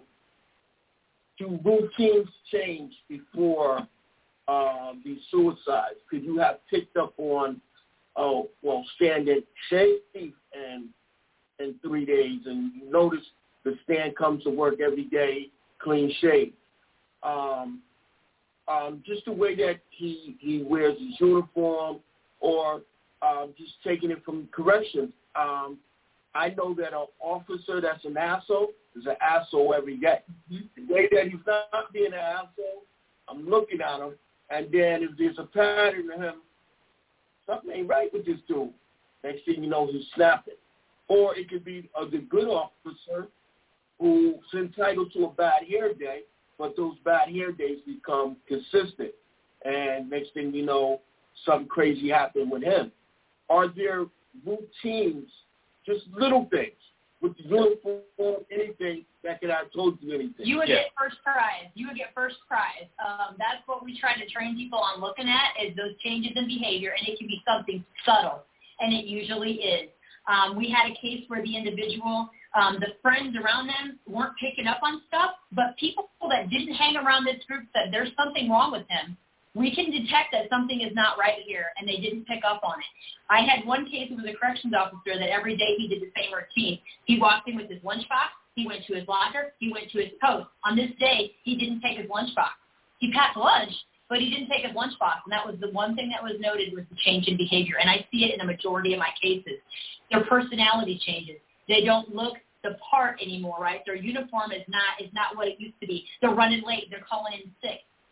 Do routines change before uh, these suicides? Could you have picked up on, oh, well, Stan didn't shave and in three days, and you notice the Stan comes to work every day, clean shaved. Um, um, just the way that he, he wears his uniform, or um, just taking it from corrections. Um, I know that an officer that's an asshole is an asshole every day. Mm-hmm. The way that he's not being an asshole, I'm looking at him, and then if there's a pattern to him, something ain't right with this dude. Next thing you know, he's snapping. Or it could be a, the good officer who's entitled to a bad hair day, but those bad hair days become consistent. And next thing you know, something crazy happened with him. Are there routines, just little things, with the uniform, anything that could have told you anything? You would yeah. get first prize. You would get first prize. Um, that's what we try to train people on looking at, is those changes in behavior, and it can be something subtle, and it usually is. Um, we had a case where the individual, um, the friends around them weren't picking up on stuff, but people that didn't hang around this group said there's something wrong with him. We can detect that something is not right here, and they didn't pick up on it. I had one case, it was a corrections officer, that every day he did the same routine. He walked in with his lunchbox. He went to his locker. He went to his post. On this day, he didn't take his lunchbox. He packed lunch, but he didn't take his lunchbox, and that was the one thing that was noted, was the change in behavior, and I see it in a majority of my cases. Their personality changes. They don't look the part anymore, right? Their uniform is not is not what it used to be. They're running late. They're calling in sick.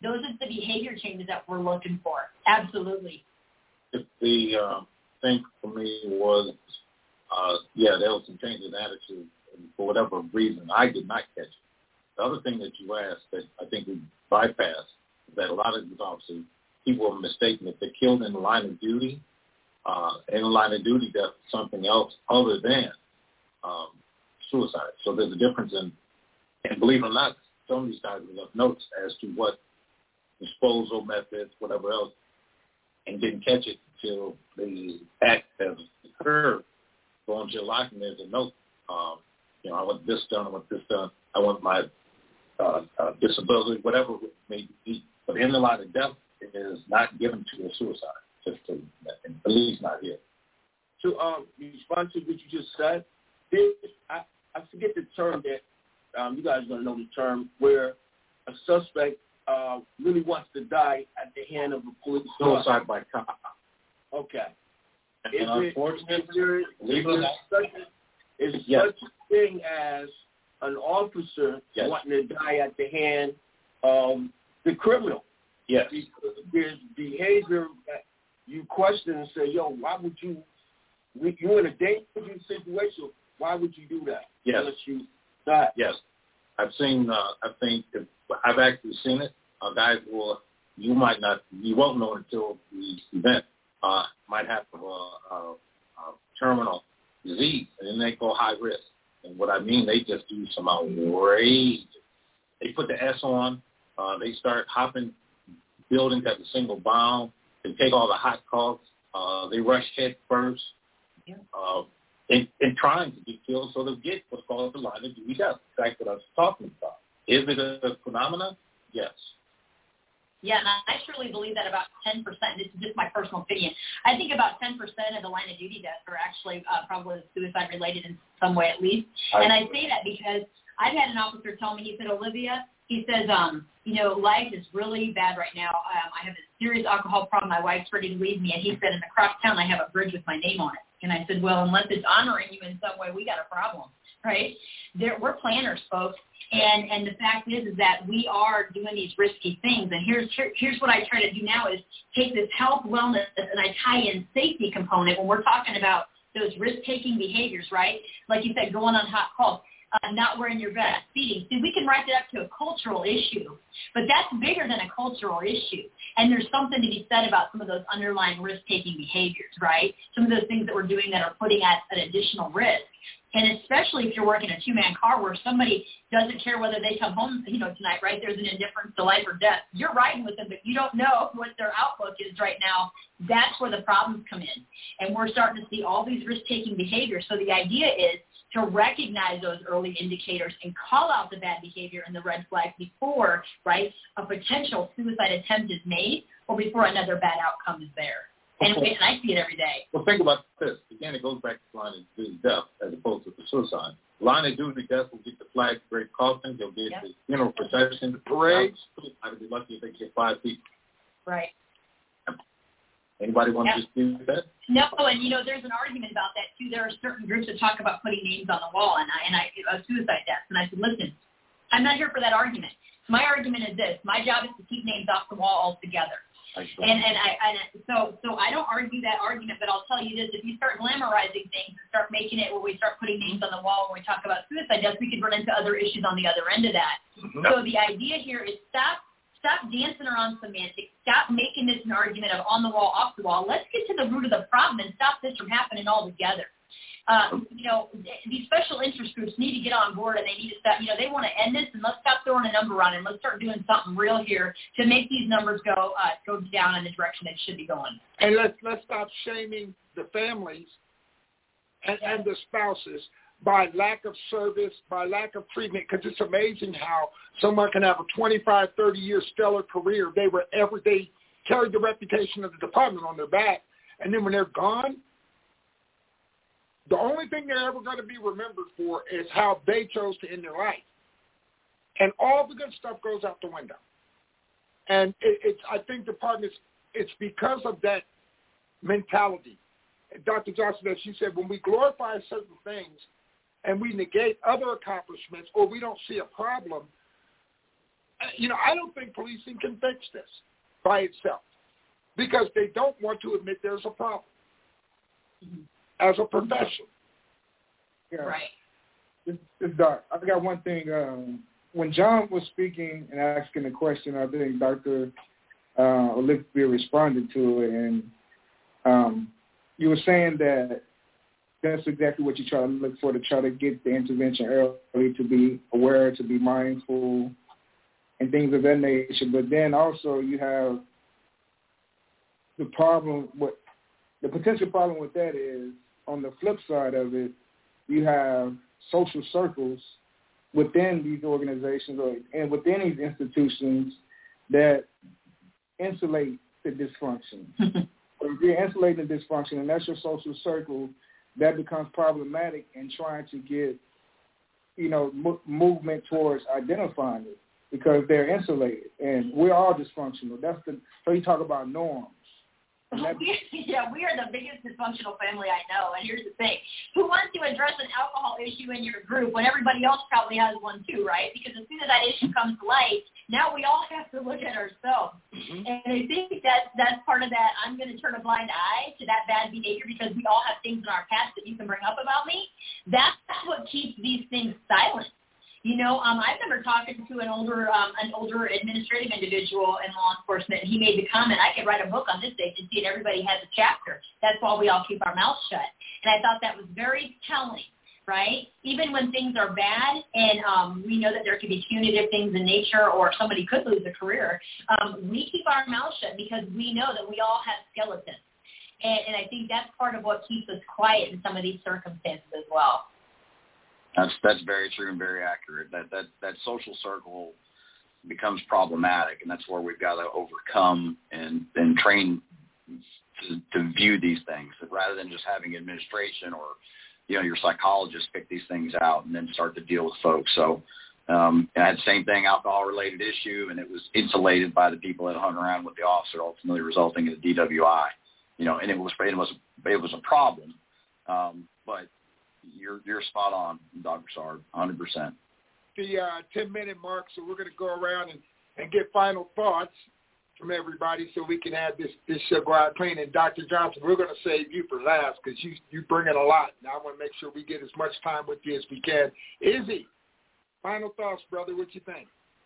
those are the behavior changes that we're looking for. Absolutely. If the uh, thing for me was, uh, yeah, there was some change in attitude, and for whatever reason, I did not catch it. The other thing that you asked that I think we bypassed is that a lot of these officers, people are mistaken if they're killed in the line of duty. Uh, in the line of duty, that's something else other than um, suicide. So there's a difference in, and believe it or not, some of these guys have left notes as to what disposal methods, whatever else, and didn't catch it until the act has occurred. Going to your life, and there's a note. Um, you know, I want this done. I want this done. I want my uh, uh, disability, whatever it may be. But in the line of death, it is not given to a suicide. Just to, at least not here. To um, respond to what you just said, this, I, I forget the term that um, you guys are going to know the term where a suspect uh, really wants to die at the hand of a police officer. Suicide by cop. Okay. And Is unfortunately, it, is there, is there such, a, is yes. such a thing as an officer yes. wanting to die at the hand of the criminal? Yes. Because there's behavior that you question and say, yo, why would you, you're in a dangerous situation, why would you do that? Yes. Unless you die. Yes. I've seen, uh, I think, if, I've actually seen it. Uh, guys will, you might not, you won't know until the event, uh, might have a, a, a terminal disease, and then they go high risk. And what I mean, they just do some outrageous. They put the S on, uh, they start hopping buildings at the single bound. They take all the hot calls. Uh, they rush head first, yeah. uh, in, in trying to get killed, so they'll get what's called the line of duty death. The fact that I was talking about. Is it a, a phenomenon? Yes. Yeah, and I truly believe that about ten percent, this is just my personal opinion, I think about ten percent of the line of duty deaths are actually uh, probably suicide related in some way at least. I and I say that because I've had an officer tell me, he said, Olivia, he says, um, you know, life is really bad right now. Um, I have a serious alcohol problem. My wife's ready to leave me. And he said, and across town, I have a bridge with my name on it. And I said, well, unless it's honoring you in some way, we got a problem, right? There, we're planners, folks. And and the fact is, is that we are doing these risky things. And here's here, here's what I try to do now is take this health, wellness, and I tie in safety component when we're talking about those risk-taking behaviors, right? Like you said, going on hot calls. Uh, not wearing your vest, speeding. See, we can write it up to a cultural issue, but that's bigger than a cultural issue. And there's something to be said about some of those underlying risk-taking behaviors, right? Some of those things that we're doing that are putting at an additional risk. And especially if you're working a two-man car where somebody doesn't care whether they come home, you know, tonight, right? There's an indifference to life or death. You're riding with them, but you don't know what their outlook is right now. That's where the problems come in. And we're starting to see all these risk-taking behaviors. So the idea is to recognize those early indicators and call out the bad behavior and the red flags before, right, a potential suicide attempt is made or before another bad outcome is there. And, and I see it every day. Well, think about this. Again, it goes back to line of duty death as opposed to the suicide. Line of duty death will get the flag parade coffin. They'll get yep. the funeral procession. The parade. I would be lucky if they get five people. Right. Anybody want yep. to dispute that? No, and you know, there's an argument about that too. There are certain groups that talk about putting names on the wall and I and I uh, suicide deaths. And I said, listen, I'm not here for that argument. My argument is this: my job is to keep names off the wall altogether. And and I and so so I don't argue that argument, but I'll tell you this: if you start glamorizing things and start making it where we start putting names on the wall when we talk about suicide deaths, we could run into other issues on the other end of that. Mm-hmm. So the idea here is stop. Stop dancing around semantics. Stop making this an argument of on the wall, off the wall. Let's get to the root of the problem and stop this from happening altogether. Uh, you know, these special interest groups need to get on board and they need to stop. You know, they want to end this and let's stop throwing a number on it and let's start doing something real here to make these numbers go uh, go down in the direction they should be going. And let's let's stop shaming the families and, yeah. and the spouses by lack of service, by lack of treatment, because it's amazing how someone can have a twenty-five, thirty-year stellar career. They were ever they carried the reputation of the department on their back, and then when they're gone, the only thing they're ever going to be remembered for is how they chose to end their life. And all the good stuff goes out the window. And it, it's I think departments, it's because of that mentality. Doctor Johnson, as she said, when we glorify certain things, and we negate other accomplishments or we don't see a problem, you know, I don't think policing can fix this by itself because they don't want to admit there's a problem as a profession. Yeah. Right. It's, it's dark. I got one thing. Um, when John was speaking and asking the question, I think Doctor Uh, Olivia responded to it, and um, you were saying that that's exactly what you try to look for, to try to get the intervention early, to be aware, to be mindful, and things of that nature. But then also you have the problem, what the potential problem with that is, on the flip side of it, you have social circles within these organizations or and within these institutions that insulate the dysfunction. So if you're insulating the dysfunction and that's your social circle, that becomes problematic in trying to get, you know, mo- movement towards identifying it because they're insulated and we're all dysfunctional. That's the so you talk about norms. We, yeah, we are the biggest dysfunctional family I know. And here's the thing. Who wants to address an alcohol issue in your group when everybody else probably has one too, right? Because as soon as that issue comes to light, now we all have to look at ourselves. Mm-hmm. And I think that that's part of that I'm going to turn a blind eye to that bad behavior because we all have things in our past that you can bring up about me. That's what keeps these things silent. You know, um, I remember talking to an older um, an older administrative individual in law enforcement, and he made the comment, I could write a book on this agency and everybody has a chapter. That's why we all keep our mouths shut. And I thought that was very telling, right? Even when things are bad and um, we know that there could be punitive things in nature or somebody could lose a career, um, we keep our mouths shut because we know that we all have skeletons. And, and I think that's part of what keeps us quiet in some of these circumstances as well. That's that's very true and very accurate. That that that social circle becomes problematic, and that's where we've got to overcome and and train to, to view these things rather than just having administration or you know your psychologist pick these things out and then start to deal with folks. So um, I had the same thing, alcohol-related issue, and it was insulated by the people that hung around with the officer, ultimately resulting in a D W I. You know, and it was it was it was a problem, um, but. You're you're spot on, Doctor Sard, one hundred percent. The uh, ten-minute mark, so we're going to go around and, and get final thoughts from everybody so we can have this, this show go out clean. And Doctor Johnson, we're going to save you for last because you, you bring in a lot. Now I want to make sure we get as much time with you as we can. Izzy, final thoughts, brother, what you think?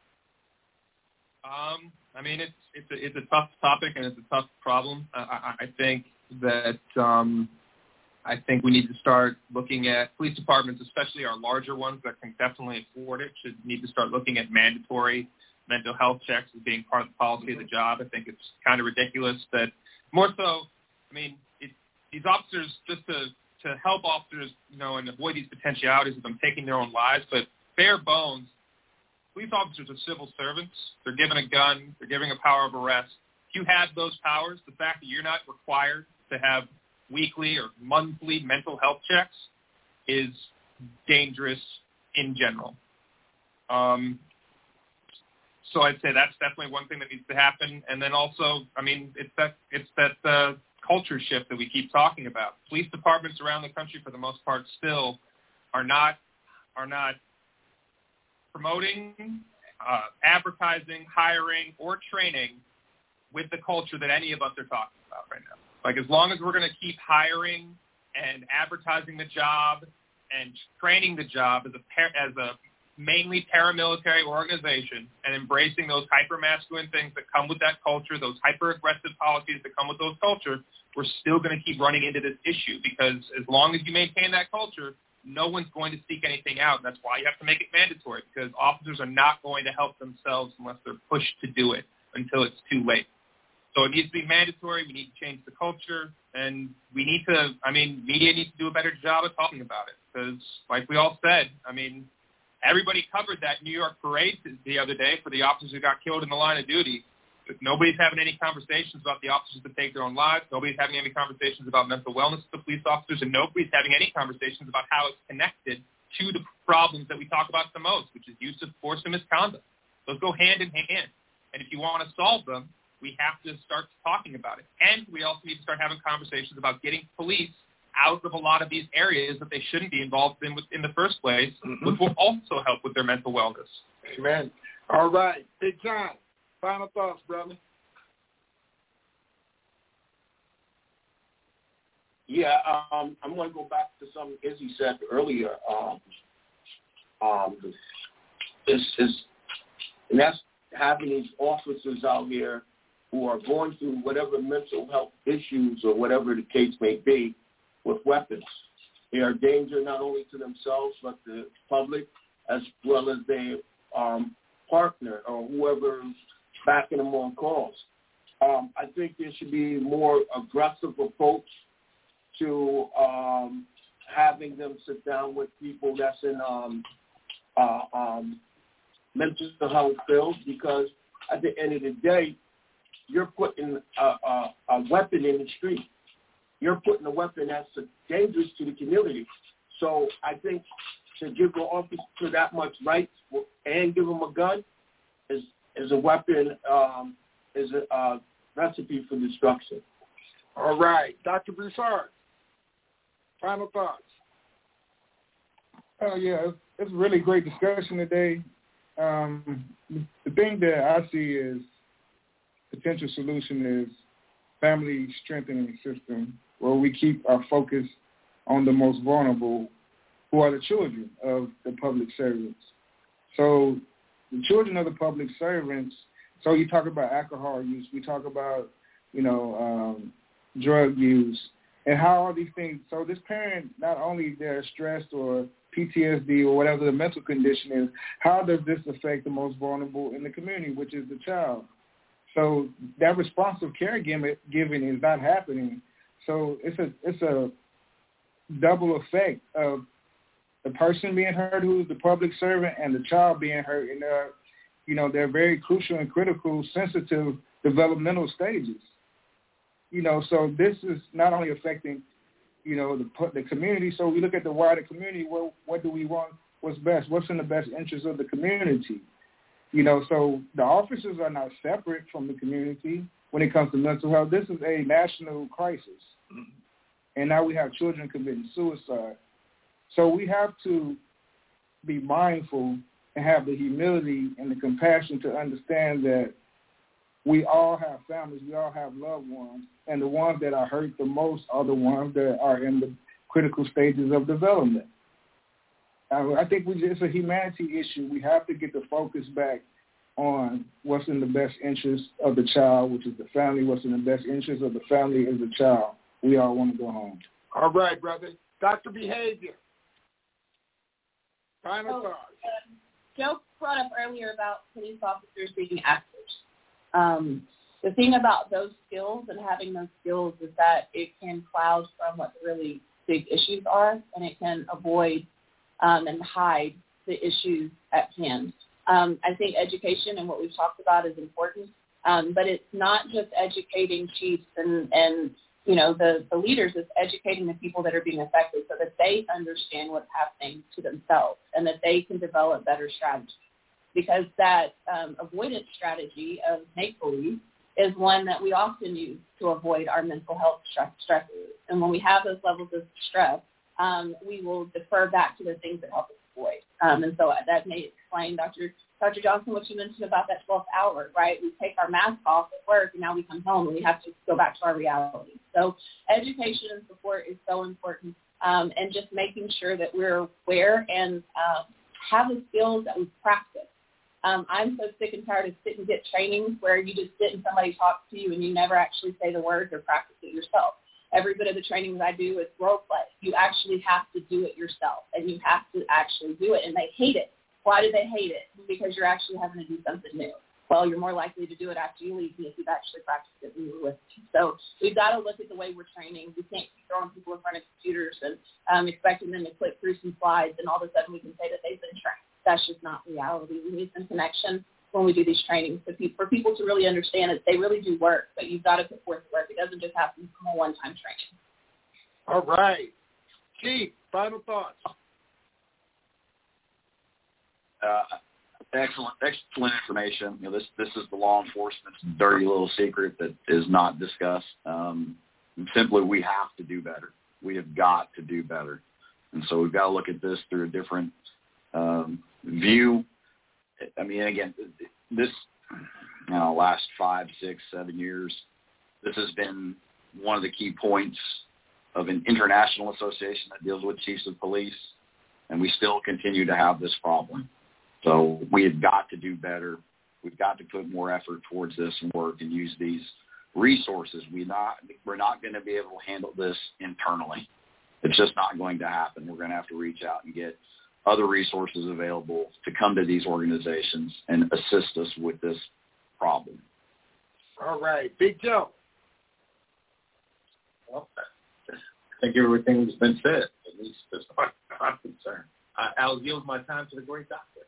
Um, I mean, it's it's a, it's a tough topic and it's a tough problem. Uh, I, I think that um, – I think we need to start looking at police departments, especially our larger ones that can definitely afford it, should need to start looking at mandatory mental health checks as being part of the policy of the job. I think it's kind of ridiculous that more so, I mean, it, these officers, just to, to help officers, you know, and avoid these potentialities of them taking their own lives, but bare bones, police officers are civil servants. They're given a gun. They're given a power of arrest. If you have those powers, the fact that you're not required to have weekly or monthly mental health checks is dangerous in general. Um, so I'd say that's definitely one thing that needs to happen. And then also, I mean, it's that it's that uh, culture shift that we keep talking about. Police departments around the country, for the most part, still are not are not promoting, uh, advertising, hiring, or training with the culture that any of us are talking about right now. Like, as long as we're going to keep hiring and advertising the job and training the job as a par- as a mainly paramilitary organization and embracing those hyper-masculine things that come with that culture, those hyper-aggressive policies that come with those culture, we're still going to keep running into this issue because as long as you maintain that culture, no one's going to seek anything out. And that's why you have to make it mandatory because officers are not going to help themselves unless they're pushed to do it until it's too late. So it needs to be mandatory. We need to change the culture, and we need to, I mean, media needs to do a better job of talking about it because, like we all said, I mean, everybody covered that New York parade the other day for the officers who got killed in the line of duty. But nobody's having any conversations about the officers that take their own lives. Nobody's having any conversations about mental wellness of the police officers, and nobody's having any conversations about how it's connected to the problems that we talk about the most, which is use of force and misconduct. Those go hand in hand, and if you want to solve them, we have to start talking about it. And we also need to start having conversations about getting police out of a lot of these areas that they shouldn't be involved in in the first place, mm-hmm. which will also help with their mental wellness. Amen. All right. Big John, final thoughts, brother. Yeah, um, I'm going to go back to something Izzy said earlier. Um, um, is, is, and that's having these officers out here who are going through whatever mental health issues or whatever the case may be with weapons. They are a danger not only to themselves but the public as well as their um, partner or whoever's backing them on calls. Um, I think there should be a more aggressive approach to um, having them sit down with people that's in um, uh, um, mental health fields, because at the end of the day, you're putting a, a, a weapon in the street. You're putting a weapon that's dangerous to the community. So I think to give the officer that much rights and give them a gun is is a weapon, um, is a uh, recipe for destruction. All right. Doctor Broussard, final thoughts. Oh, yeah, it's, it's a really great discussion today. Um, the thing that I see is potential solution is family strengthening system, where we keep our focus on the most vulnerable, who are the children of the public servants. So the children of the public servants, so you talk about alcohol use, we talk about, you know, um, drug use, and how all these things, so this parent, not only they're stressed or P T S D or whatever the mental condition is, how does this affect the most vulnerable in the community, which is the child? So that responsive caregiving is not happening. So it's a it's a double effect of the person being hurt, who's the public servant, and the child being hurt, and they're, you know, they're very crucial and critical, sensitive developmental stages. You know, so this is not only affecting, you know, the the community. So we look at the wider community. What what do we want? What's best? What's in the best interest of the community? You know, so the officers are not separate from the community when it comes to mental health. This is a national crisis. And now we have children committing suicide. So we have to be mindful and have the humility and the compassion to understand that we all have families, we all have loved ones, and the ones that are hurt the most are the ones that are in the critical stages of development. I think we it's a humanity issue. We have to get the focus back on what's in the best interest of the child, which is the family. What's in the best interest of the family is the child. We all want to go home. All right, brother. Doctor Behavior, final oh, thoughts. Uh, Joe brought up earlier about police officers being actors. Um, the thing about those skills and having those skills is that it can cloud from what the really big issues are, and it can avoid Um, and hide the issues at hand. Um, I think education and what we've talked about is important, um, but it's not just educating chiefs and, and you know, the, the leaders. It's educating the people that are being affected so that they understand what's happening to themselves and that they can develop better strategies. Because that um, avoidance strategy of make-believe is one that we often use to avoid our mental health stress, stresses. And when we have those levels of stress, Um, we will defer back to the things that help us avoid. Um, and so that may explain, Doctor Doctor Johnson, what you mentioned about that twelfth hour, right? We take our mask off at work, and now we come home, and we have to go back to our reality. So education and support is so important, um, and just making sure that we're aware and um, have the skills that we practice. Um, I'm so sick and tired of sit and get trainings where you just sit and somebody talks to you, and you never actually say the words or practice it yourself. Every bit of the trainings I do is role play. You actually have to do it yourself, and you have to actually do it, and they hate it. Why do they hate it? Because you're actually having to do something new. Well, you're more likely to do it after you leave than if you've actually practiced it when you were with me. So we've got to look at the way we're training. We can't keep throwing people in front of computers and um, expecting them to click through some slides, and all of a sudden we can say that they've been trained. That's just not reality. We need some connection when we do these trainings for people, for people to really understand that they really do work, but you've got to put forth the work. It doesn't just happen from a one-time training. All right. Chief, final thoughts. Uh, excellent, excellent information. You know, this this is the law enforcement's dirty little secret that is not discussed. Um, simply, we have to do better. We have got to do better, and so we've got to look at this through a different um, view. I mean, again, this you know, last five, six, seven years, this has been one of the key points of an international association that deals with chiefs of police, and we still continue to have this problem. So we have got to do better. We've got to put more effort towards this and work and use these resources. We not, we're not going to be able to handle this internally. It's just not going to happen. We're going to have to reach out and get other resources available to come to these organizations and assist us with this problem. All right. Big Joe. Well, I think everything's been said, at least as far as I'm concerned. I, I'll yield my time to the great doctor.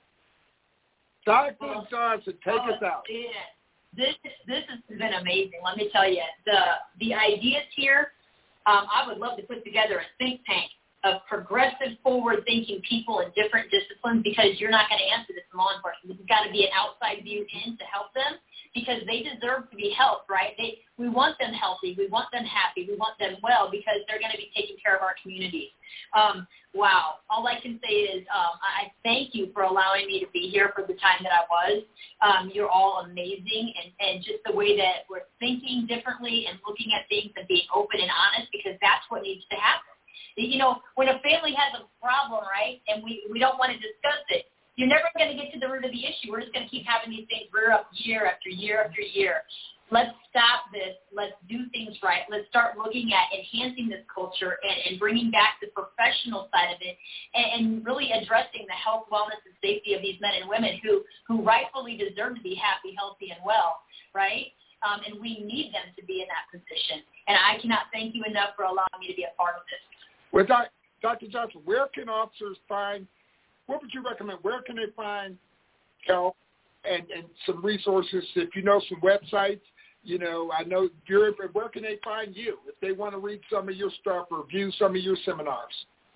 Doctor Johnson, take oh, us out. Yeah. This this has been amazing. Let me tell you, the the ideas here. Um, I would love to put together a think tank of progressive, forward-thinking people in different disciplines, because you're not going to answer this in law enforcement. This has got to be an outside view in to help them, because they deserve to be helped, right? They, we want them healthy. We want them happy. We want them well, because they're going to be taking care of our communities. Um, wow. All I can say is um, I thank you for allowing me to be here for the time that I was. Um, you're all amazing, and, and just the way that we're thinking differently and looking at things and being open and honest, because that's what needs to happen. You know, when a family has a problem, right, and we, we don't want to discuss it, you're never going to get to the root of the issue. We're just going to keep having these things rear up year after year after year. Let's stop this. Let's do things right. Let's start looking at enhancing this culture and, and bringing back the professional side of it, and, and really addressing the health, wellness, and safety of these men and women who, who rightfully deserve to be happy, healthy, and well, right? Um, and we need them to be in that position. And I cannot thank you enough for allowing me to be a part of this. Well, Doctor Johnson, where can officers find, what would you recommend, where can they find help and, and some resources, if you know some websites? You know, I know you're, where can they find you if they want to read some of your stuff or view some of your seminars?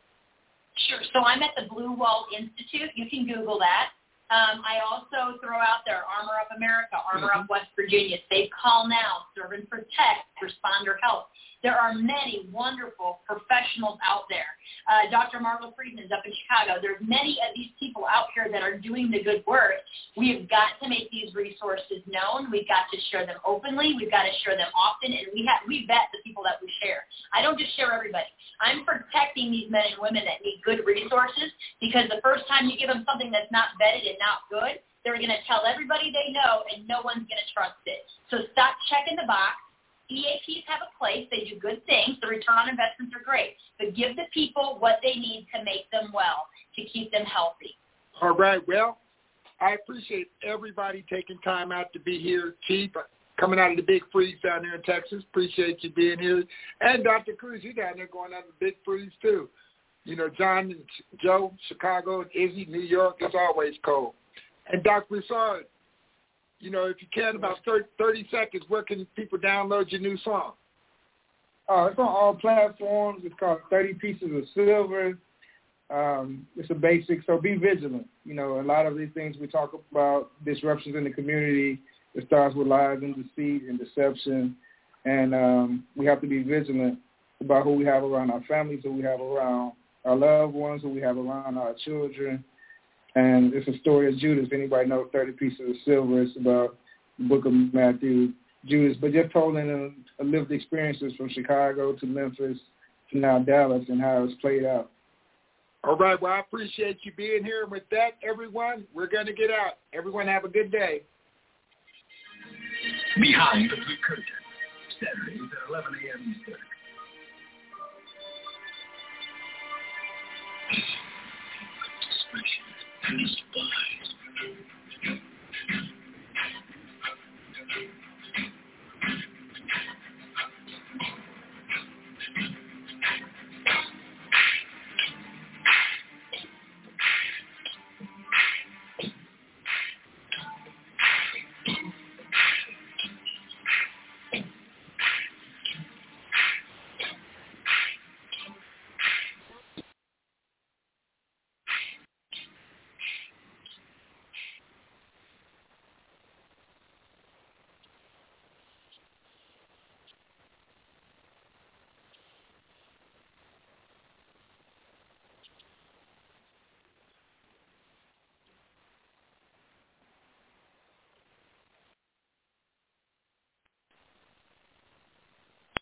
Sure. So I'm at the Blue Wall Institute. You can Google that. Um, I also throw out there Armor Up America, Armor Up West Virginia, Save Call Now, Serve and Protect, Responder Health. There are many wonderful professionals out there. Uh, Doctor Marla Friedman's up in Chicago. There's many of these people out here that are doing the good work. We have got to make these resources known. We've got to share them openly. We've got to share them often, and we have we vet the people that we share. I don't just share everybody. I'm protecting these men and women that need good resources, because the first time you give them something that's not vetted and not good, they're going to tell everybody they know, and no one's going to trust it. So stop checking the box. E A Ps have a place. They do good things. The return on investments are great. But give the people what they need to make them well, to keep them healthy. All right. Well, I appreciate everybody taking time out to be here. Chief, coming out of the big freeze down there in Texas. Appreciate you being here. And Doctor Cruz, you down there going out of the big freeze too. You know, John and Joe, Chicago, and Izzy, New York, it's always cold. And Doctor Broussard, you know, if you can, about thirty, thirty seconds, where can people download your new song? Uh, it's on all platforms. It's called thirty Pieces of Silver. Um, it's a basic, so be vigilant. You know, a lot of these things we talk about, disruptions in the community, it starts with lies and deceit and deception. And um, we have to be vigilant about who we have around our families, who we have around our loved ones, who we have around our children. And it's a story of Judas. Anybody know thirty Pieces of Silver? It's about the book of Matthew, Judas. But just told in a, a lived experiences from Chicago to Memphis to now Dallas and how it's played out. All right. Well, I appreciate you being here. And with that, everyone, we're going to get out. Everyone have a good day. Behind the Blue Curtain, Saturdays at eleven a.m. Eastern. Special. Mister Bye.